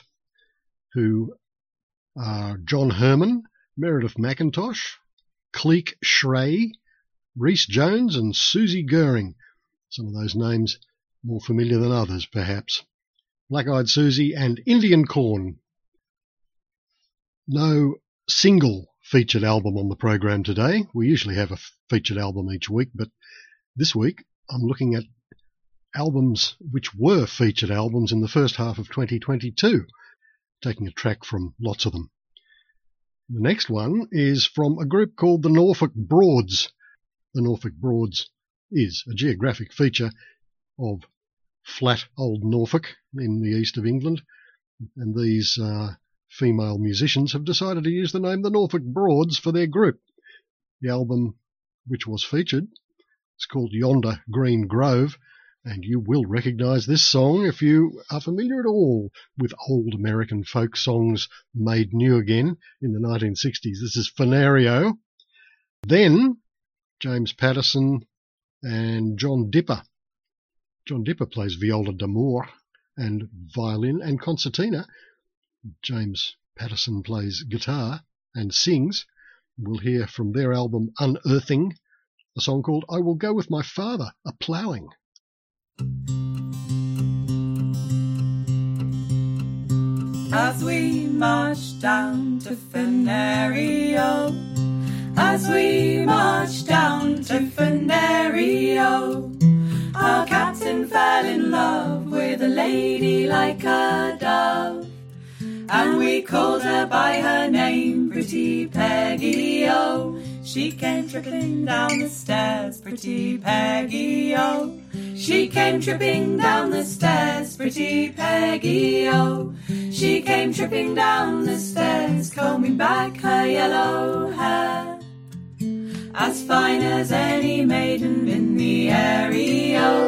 who are John Herman, Meredith McIntosh, Cleek Schrey, Rhys Jones and Susie Goering. Some of those names more familiar than others, perhaps. Black-Eyed Susie and Indian Corn. No single featured album on the program today. We usually have a featured album each week, but this week I'm looking at albums which were featured albums in the first half of 2022, taking a track from lots of them. The next one is from a group called the Norfolk Broads. The Norfolk Broads is a geographic feature of flat old Norfolk in the east of England, and these female musicians have decided to use the name the Norfolk Broads for their group. The album which was featured is called Yonder Green Grove, and you will recognise this song if you are familiar at all with old American folk songs made new again in the 1960s. This is Fenario. Then James Patterson and John Dipper. John Dipper plays viola d'amore and violin and concertina. James Patterson plays guitar and sings. We'll hear from their album Unearthing a song called I Will Go With My Father A-Ploughing. As we march down to Fenario, as we march down to Fenario, our captain fell in love with a lady like a dove, and we called her by her name, Pretty Peggy-O. She came tripping down the stairs, Pretty Peggy-O. She came tripping down the stairs, Pretty Peggy-O. She came tripping down the stairs, combing back her yellow hair, as fine as any maiden in the area.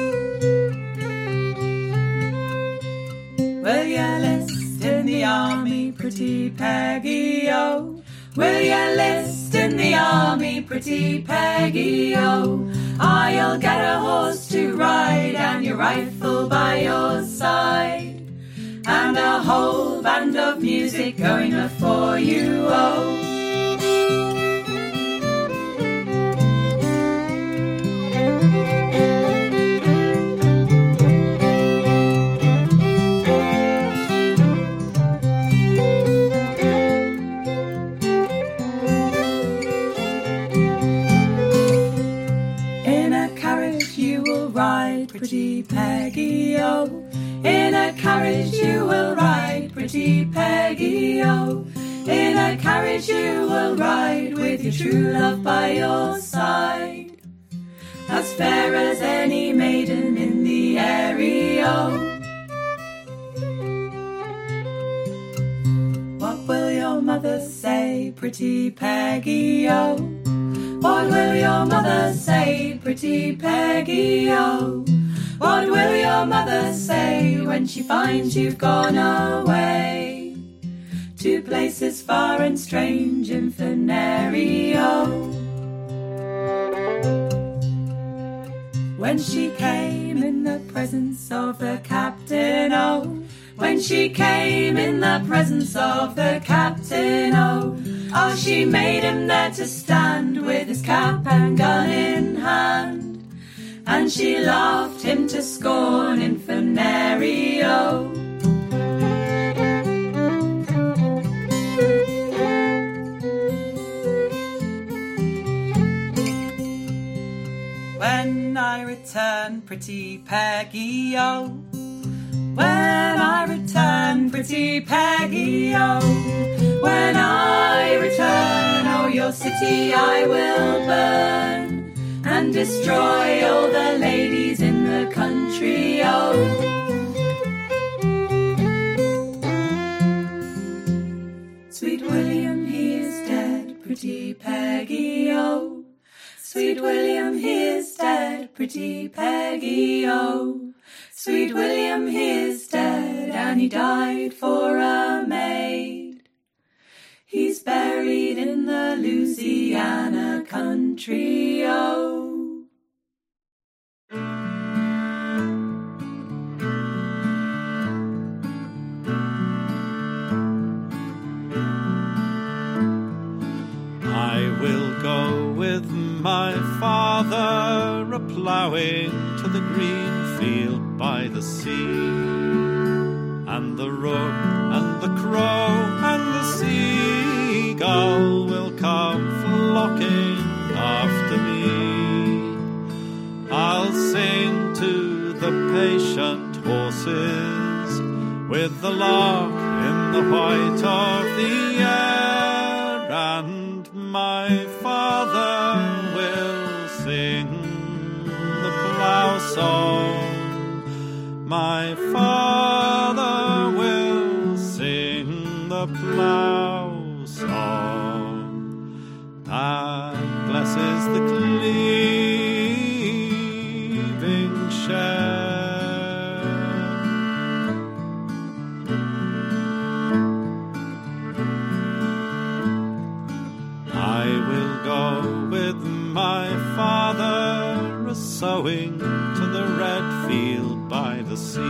Will you list in the army, Pretty Peggy-O? Will you list in the army, Pretty Peggy-O? I'll get a horse to ride and your rifle by your side, and a whole band of music going before you, oh. Pretty Peggy-O, in a carriage you will ride, Pretty Peggy-O, in a carriage you will ride, with your true love by your side, as fair as any maiden in the area. What will your mother say, Pretty Peggy-O? What will your mother say, Pretty Peggy-O? What will your mother say when she finds you've gone away to places far and strange in Fenario? When she came in the presence of the captain, oh, when she came in the presence of the captain, oh, oh, she made him there to stand with his cap and gun in hand, and she laughed him to scorn in Fenario. When I return, Pretty Peggy-O, when I return, Pretty Peggy-O, when I return, oh, your city I will burn and destroy all the ladies in the country, oh. Sweet William, he is dead, Pretty Peggy-O. Sweet William, he is dead, Pretty Peggy-O. Sweet William, he is dead, and he died for a maid. He's buried in the Louisiana country, oh. I will go with my father a-ploughing to the green field by the sea, and the rook and the crow and the seagull will come flocking after me. I'll sing to the patient horses with the lark in the white of the air, and my father will sing the plough song my Father will sing the plough song that blesses the cleaving share. I will go with my Father a-sowing to the red field by the sea,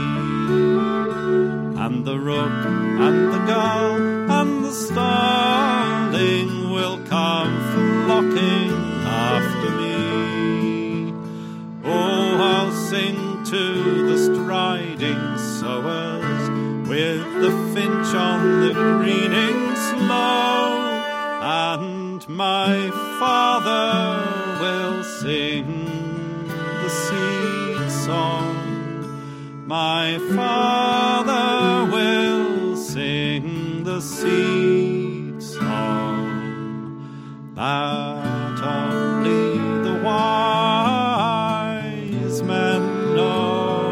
and the rook and the gull and the starling will come flocking after me. Oh, I'll sing to the striding sowers with the finch on the greening sloe, and my Father will sing the seed song. My Father will sing the seed song that only the wise men know.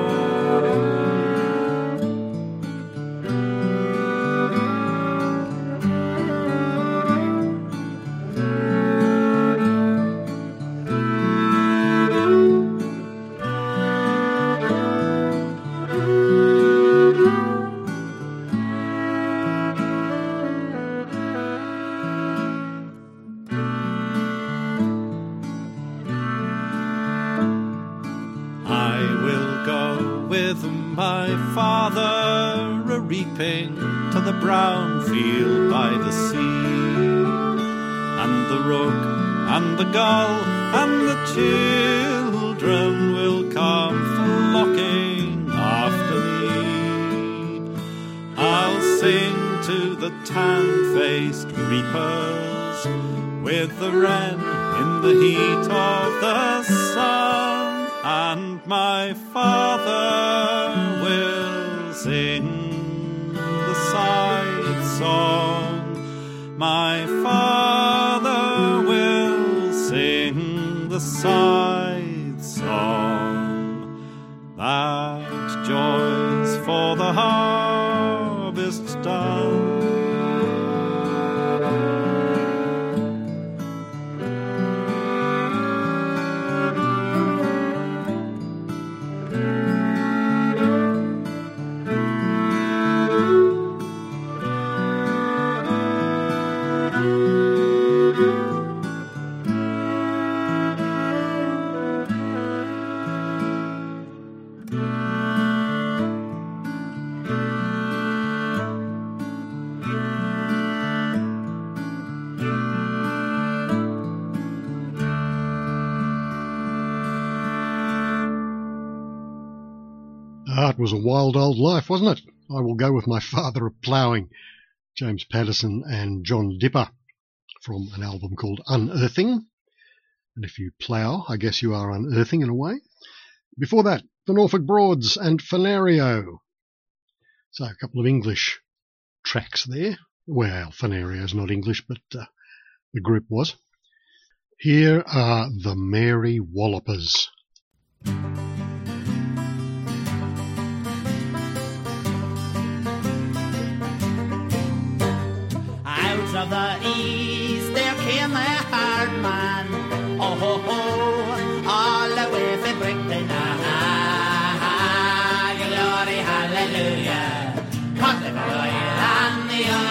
My Father a-reaping to the brown field by the sea, and the rook and the gull and the children will come flocking after me. I'll sing to the tan-faced reapers with the wren in the heat of the sun, and my Father will sing the side song. My Father will sing the side song that joys for the harvest done. It was a wild old life, wasn't it? I will go with my Father a-ploughing. James Patterson and John Dipper from an album called Unearthing. And if you plough, I guess you are unearthing in a way. Before that, the Norfolk Broads and Fenario. So a couple of English tracks there. Well, Fenario's not English, but the group was. Here are the Mary Wallopers. Of the east there came a hard man, oh ho ho, all the way from Britain, glory hallelujah, caught the boy and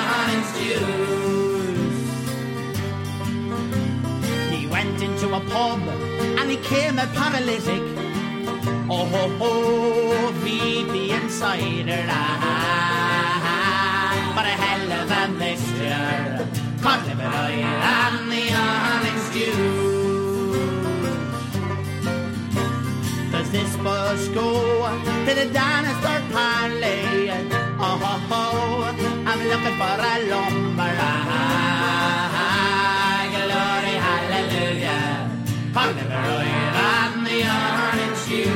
the honest Jews. He went into a pub and he came a paralytic, oh ho ho, VP insider, but a hell of a mixture, cod liver oil and the honest stew. Does this bus go to the Danister Parley? Oh ho ho, I'm looking for a lumber. Glory hallelujah, cod liver oil and the honest stew.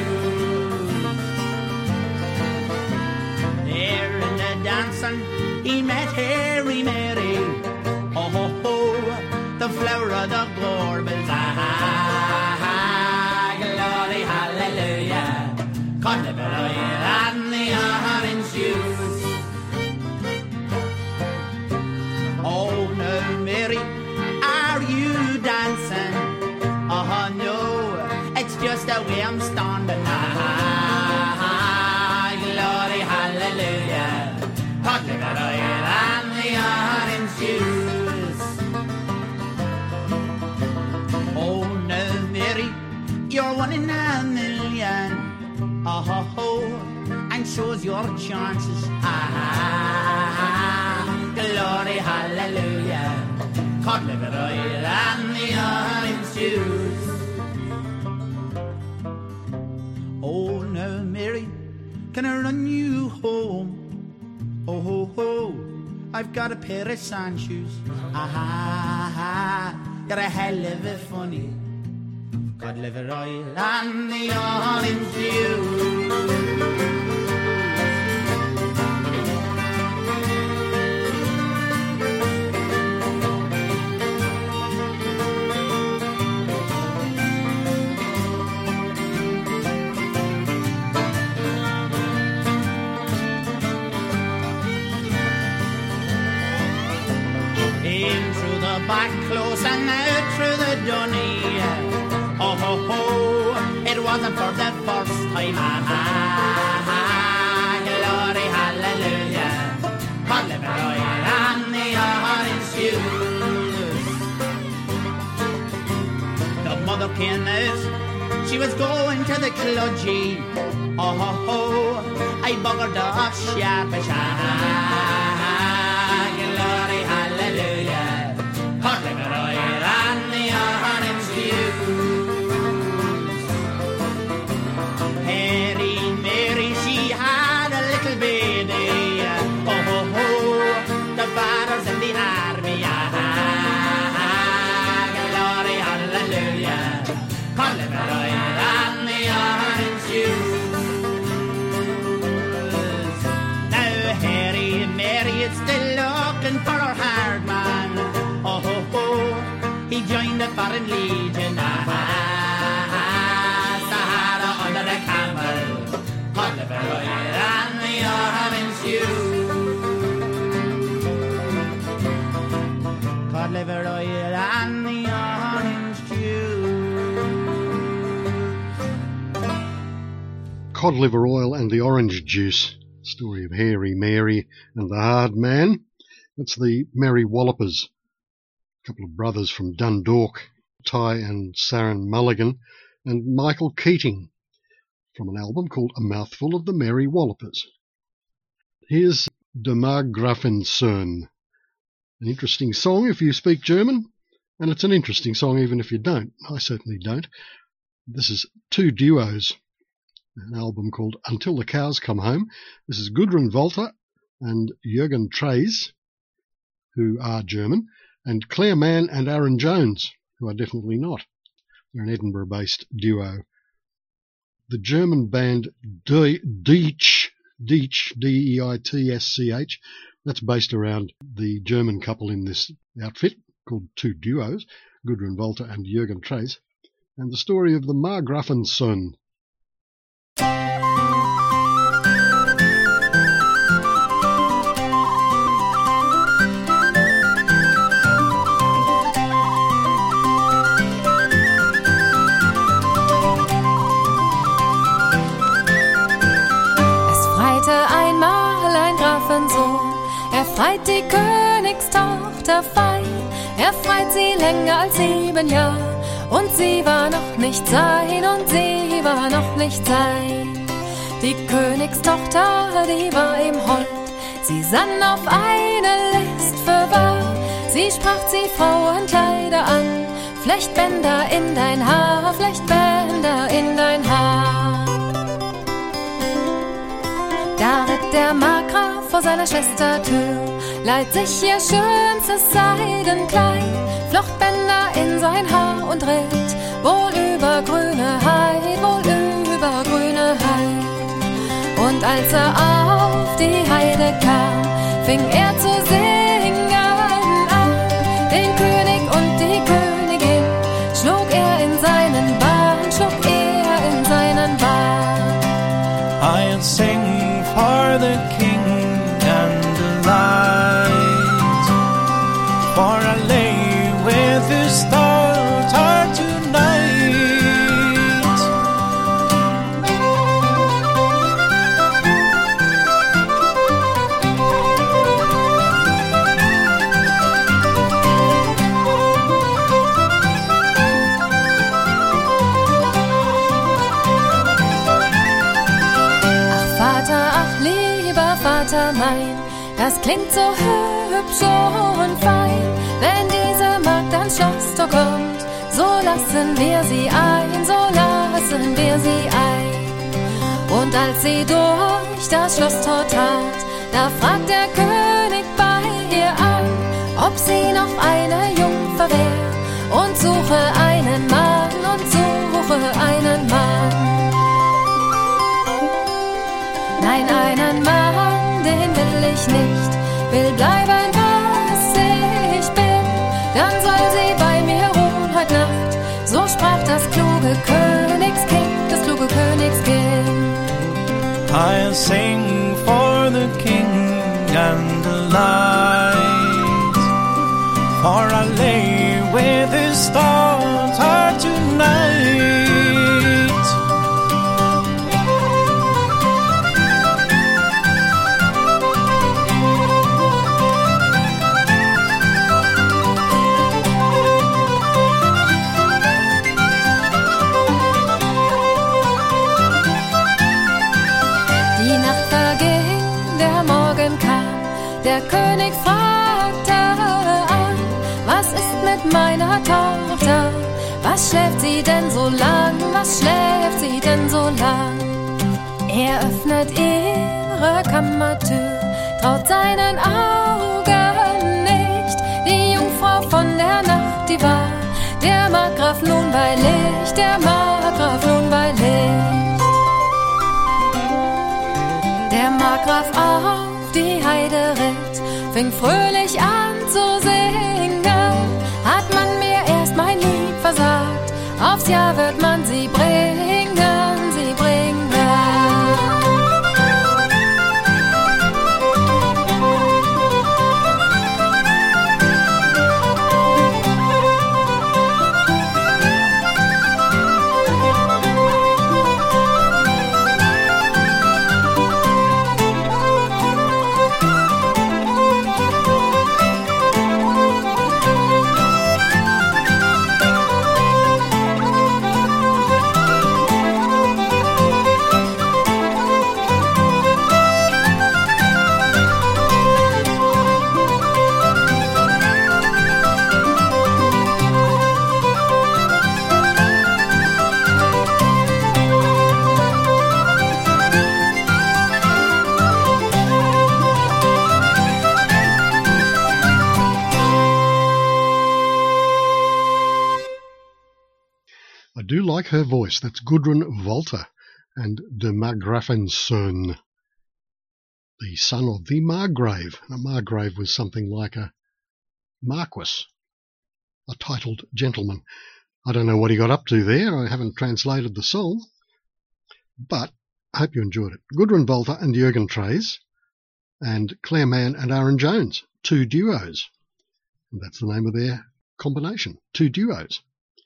There in the dancing he met Harry Mary, oh ho ho, the flower of the Gorbals, glory hallelujah, cod liver oil and liver oil and the orange juice. Oh, now, Mary, you're 1 in a million. Oh, ho, ho, and shows your chances. Ah, glory, hallelujah. Cod liver oil and the orange juice. Oh, now, Mary, can I run you home? Oh, ho, ho, I've got a pair of sand shoes. Ah, you're a hell of a funny. Cod liver oil and the orange juice. In through the back close and out through the dunny. Oh, ho, ho, it wasn't for the first time. Glory, hallelujah. Cod liver oil and the orange juice. The mother came out, she was going to the cludgy. Oh, ho, ho, I buggered off sharpish. Glory, hallelujah. Cod liver oil and the orange juice. Mary, Mary, she had a little baby. Oh, ho, ho, the father's in the army. Glory, hallelujah. Cod liver oil and the orange juice. Now, Harry, Mary, it's still looking for her hard man. Oh, ho, ho, he joined the Foreign Legion. Sahara under the camel. Cod liver oil and the orange juice. Cod liver oil and the orange juice. Cod liver oil and the orange juice. Story of Hairy Mary and the Hard Man. That's the Merry Wallopers, a couple of brothers from Dundalk, Ty and Saren Mulligan, and Michael Keating, from an album called A Mouthful of the Merry Wallopers. Here's De Margrafensohn, an interesting song if you speak German, and it's an interesting song even if you don't. I certainly don't. This is Two Duos, an album called Until the Cows Come Home. This is Gudrun Walter and Jürgen Treis, who are German, and Claire Mann and Aaron Jones, who are definitely not. They're an Edinburgh-based duo. The German band Deitsch, D-E-I-T-S-C-H, that's based around the German couple in this outfit called Two Duos, Gudrun Walter and Jürgen Treis, and the story of the Margrafensohn. Er freit die Königstochter fein, er freit sie länger als 7 Jahre, und sie war noch nicht sein, und sie war noch nicht sein. Die Königstochter, die war ihm hold, sie sann auf eine List für wahr, sie sprach sie Frauenkleider an, Flechtbänder in dein Haar, Flechtbänder in dein Haar. Da ritt der Markgraf vor seiner Schwester Tür, leiht sich ihr schönstes Seidenkleid, flocht Bänder in sein Haar und ritt wohl über grüne Heid, wohl über grüne Heid. Und als er auf die Heide kam, fing er zu singen an. Den König und die Königin schlug er in seinen Bahn, schlug er in seinen Bahn. I'll sing for the king and the light, for I lay with his daughter tonight. Vater mein. Das klingt so hübsch und fein, wenn diese Magd ans Schloss kommt. So lassen wir sie ein, so lassen wir sie ein. Und als sie durch das Schlosstor trat, da fragt der König bei ihr an, ob sie noch eine Jungfer wär, und suche einen Mann, und suche einen Mann. Nein, einen Mann, den will ich nicht, will bleiben, was ich bin, dann soll sie bei mir ruhen heut Nacht. So sprach das kluge Königskind, das kluge Königskind. I'll sing for the king and the light, for I lay with his daughter tonight. Der König fragte an, was ist mit meiner Tochter? Was schläft sie denn so lang? Was schläft sie denn so lang? Er öffnet ihre Kammertür, traut seinen Augen nicht. Die Jungfrau von der Nacht, die war der Markgraf nun bei Licht, der Markgraf nun bei Licht. Der Markgraf auf die Heide ritt, fing fröhlich an zu singen. Hat man mir erst mein Lied versagt, aufs Jahr wird man sie bringen, sie bringen. I do like her voice. That's Gudrun Walter and De Margrafenzoon, the son of the Margrave. A Margrave was something like a marquis, a titled gentleman. I don't know what he got up to there. I haven't translated the song, but I hope you enjoyed it. Gudrun Walter and Jürgen Treys, and Claire Mann and Aaron Jones, two duos. And that's the name of their combination, two duos.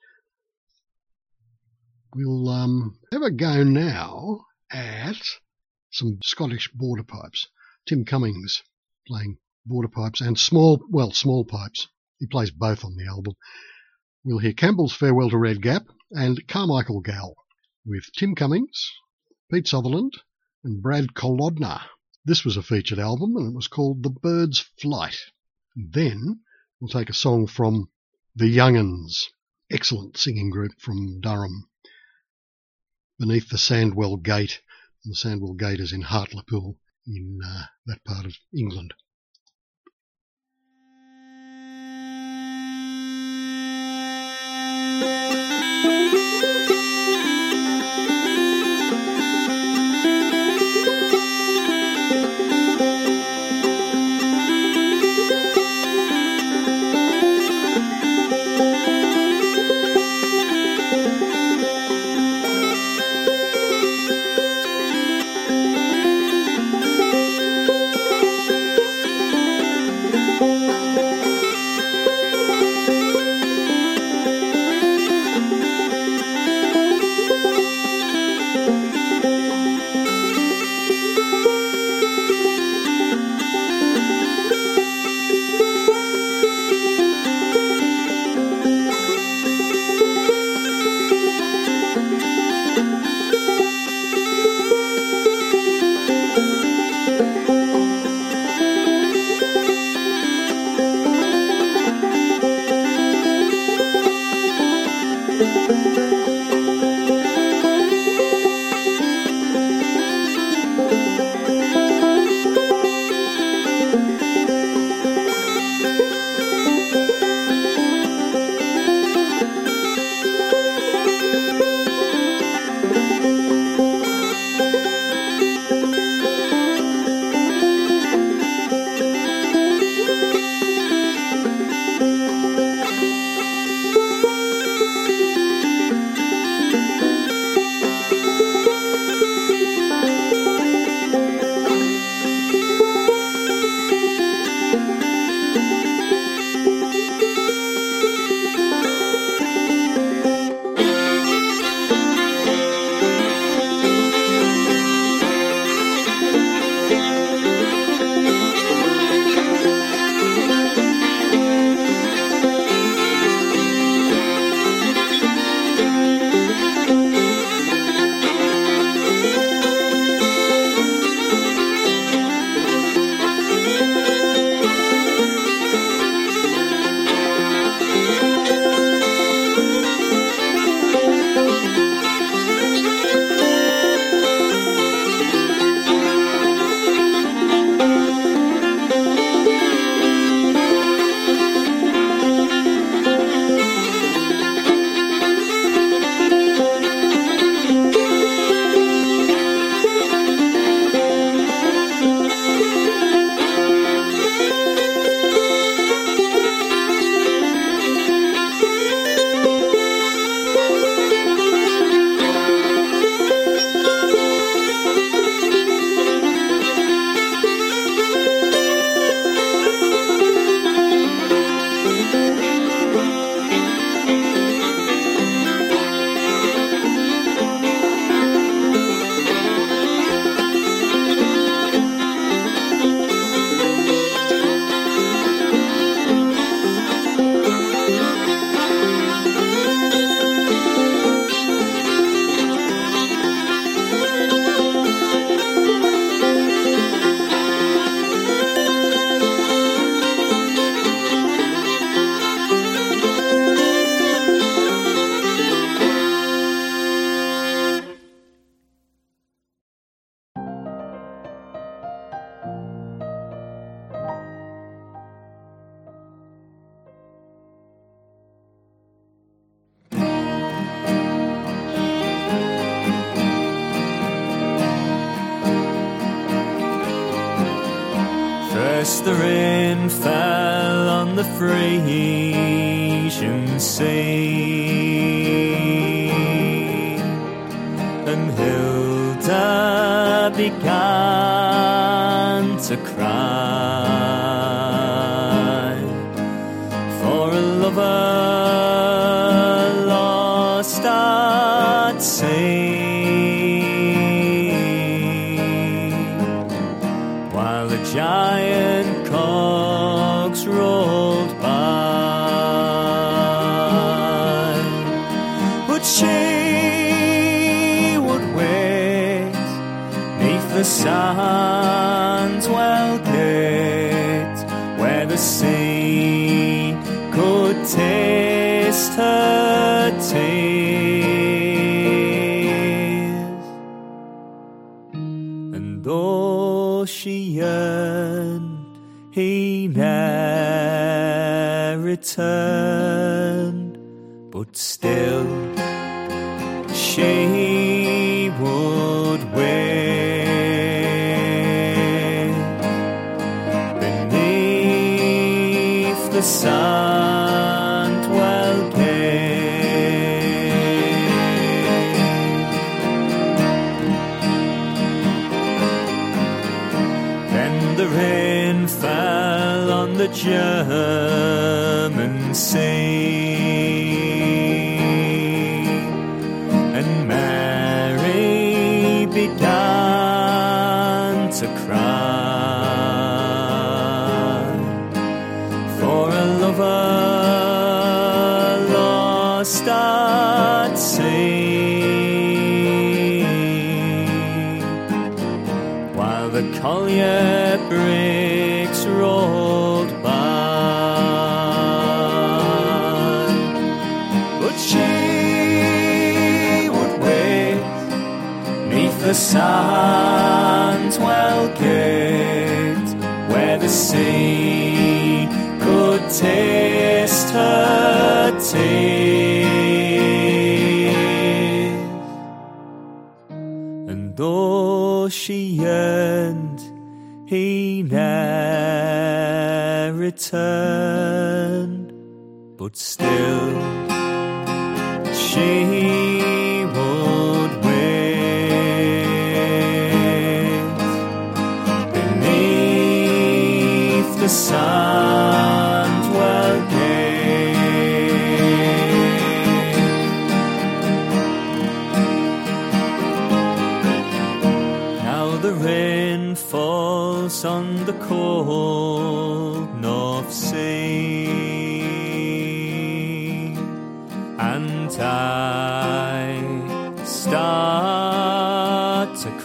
We'll have a go now at some Scottish border pipes. Tim Cummings playing border pipes and small pipes. He plays both on the album. We'll hear Campbell's Farewell to Red Gap and Carmichael Gal with Tim Cummings, Pete Sutherland and Brad Kolodner. This was a featured album and it was called The Bird's Flight. And then we'll take a song from The Young'uns, excellent singing group from Durham, beneath the Sandwell Gate. And the Sandwell Gate is in Hartlepool in that part of England. Yes, the rain fell on the Frisian sea, and Hilda began to cry for a lover lost at sea. Giant cogs rolled by, but she would wait neath the Sandwell gate, where the sea could taste her tears. And though she yearned, he ne'er returned, but still she would wait beneath the Sandwell gate. Then the rain fell on the German sea, and Mary began to cry for a lover lost at sea, while the collier bricks rolled by. But she would wait neath the Sandwell gate, where the sea could taste her tears. And though she yearned, he ne'er returned, but still she would wait beneath the Sandwell gate. Now the rain falls on the cold North Sea, and I start to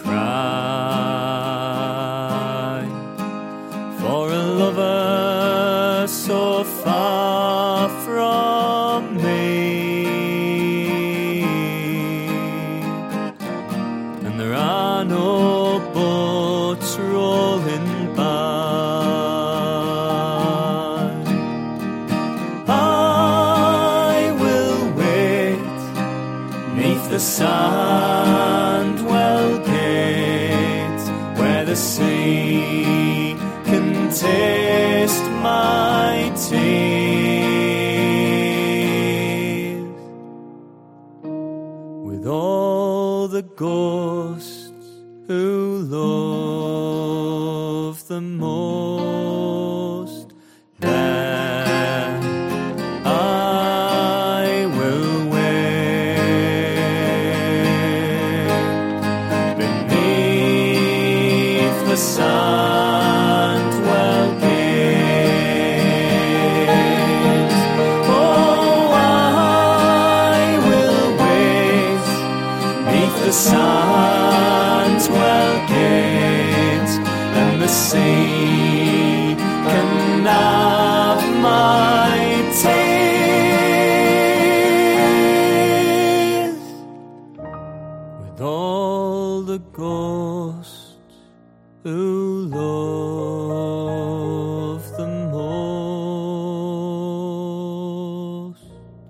cry for a lover so far from me. And there are no boats rolling by. I will wait neath the Sandwell gate, where the sea can taste my tears, with all the ghosts who love the most. There I will wait beneath the Sandwell gate. Oh, I will wait beneath the Sandwell gate, and the sea can have my tears, with all the ghosts who love the most.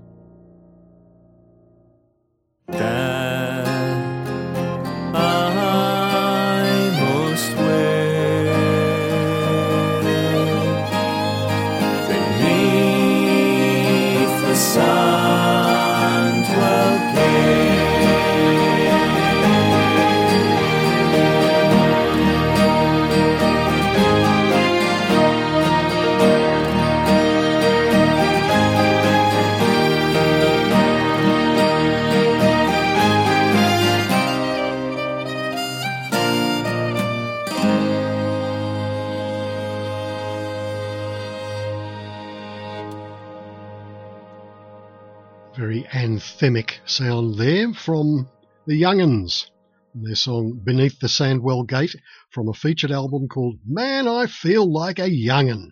There I must wait Very anthemic sound there from the Young'uns and their song Beneath the Sandwell Gate from a featured album called Man, I Feel Like a Young'un.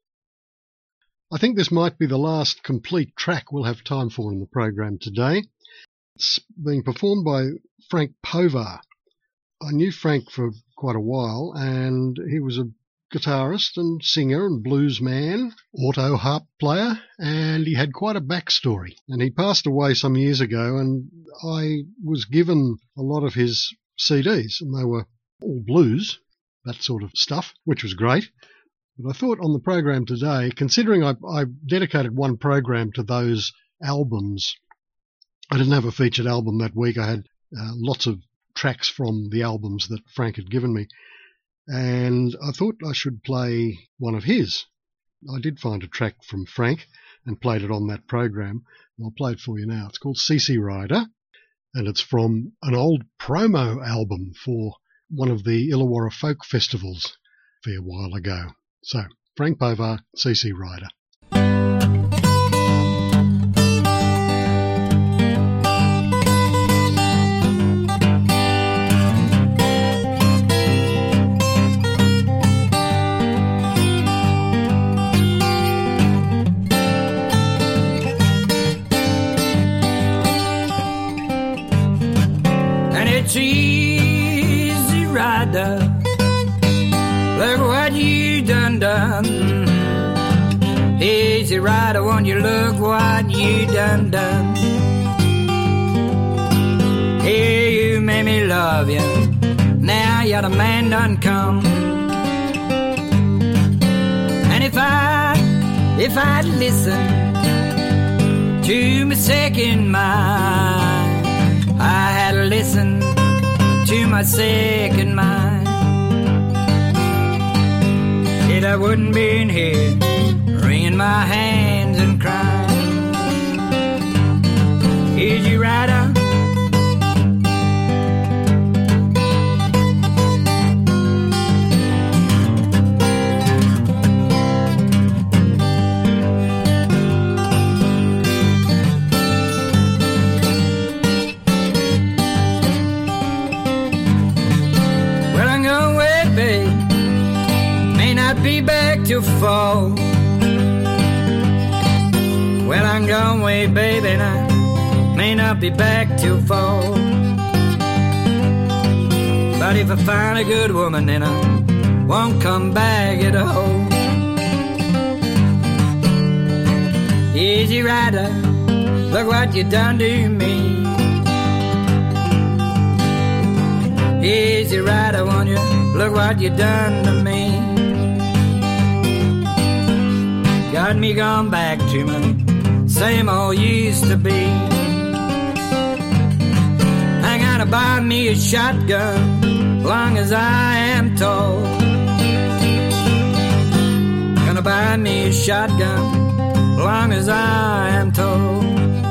I think this might be the last complete track we'll have time for in the program today. It's being performed by Frank Povar. I knew Frank for quite a while, and he was a guitarist and singer and blues man, auto harp player, and he had quite a backstory. And he passed away some years ago, and I was given a lot of his CDs, and they were all blues, that sort of stuff, which was great. But I thought on the program today, considering I dedicated one program to those albums, I didn't have a featured album that week. I had lots of tracks from the albums that Frank had given me. And I thought I should play one of his. I did find a track from Frank and played it on that program. And I'll play it for you now. It's called CC Rider, and it's from an old promo album for one of the Illawarra folk festivals a fair while ago. So, Frank Povar, CC Rider. Easy rider, look what you done. Easy rider, won't you look what you done. Hey, you made me love you, now you're the man done come. And if I'd listen to my second mind, I had to listen to my second mind. Yet I wouldn't be in here wringing my hands and crying. Easy rider, be back to fall. Well, I'm gone away, baby, and I may not be back to fall. But if I find a good woman, then I won't come back at all. Easy rider, look what you done to me. Easy rider, won't you look what you done to me. Got me gone back to my same old used to be. I gotta buy me a shotgun, long as I am tall. Gonna buy me a shotgun, long as I am tall.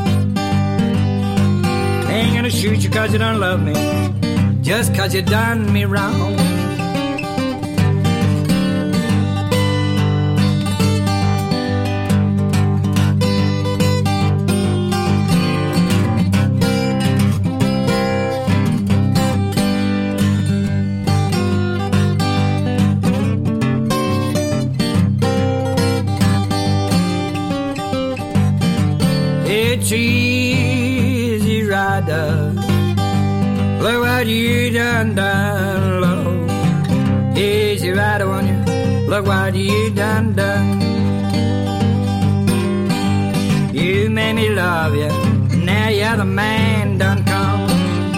Ain't gonna shoot you 'cause you don't love me, just 'cause you done me wrong. Easy rider, look what you done low. Easy rider, won't you look what you done. You made me love you, now you're the man done come.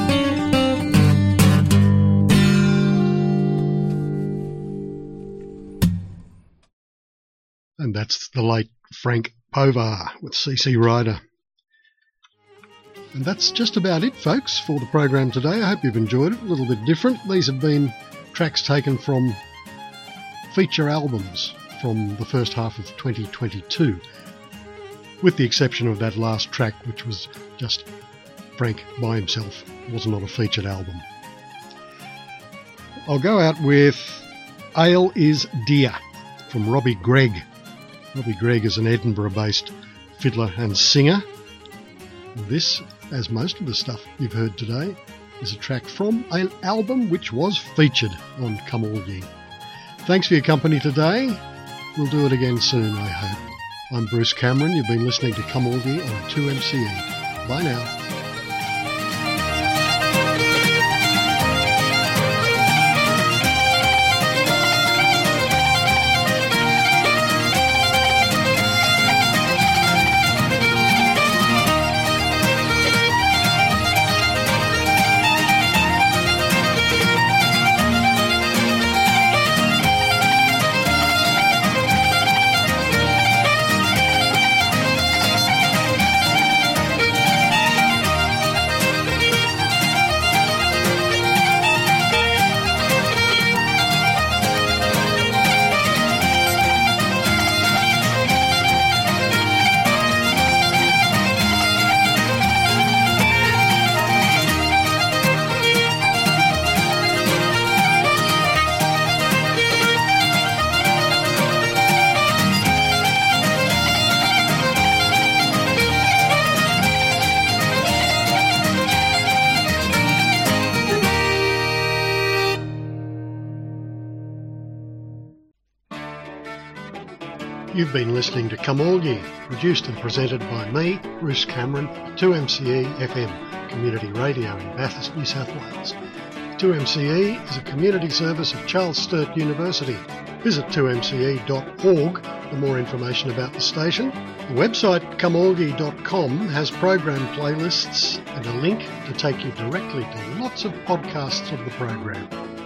And that's the late Frank Povar with CC Rider. And that's just about it, folks, for the program today. I hope you've enjoyed it. A little bit different. These have been tracks taken from feature albums from the first half of 2022, with the exception of that last track, which was just Frank by himself. It was not a featured album. I'll go out with Ale is Dear from Robbie Gregg. Robbie Gregg is an Edinburgh-based fiddler and singer, This, as most of the stuff you've heard today, is a track from an album which was featured on Come All Ye. Thanks for your company today. We'll do it again soon, I hope. I'm Bruce Cameron. You've been listening to Come All Ye on 2MCE. Bye now. You've been listening to Come All Ye, produced and presented by me, Bruce Cameron, 2MCE FM, community radio in Bathurst, New South Wales. 2MCE is a community service of Charles Sturt University. Visit 2mce.org for more information about the station. The website comeallye.com has program playlists and a link to take you directly to lots of podcasts of the program.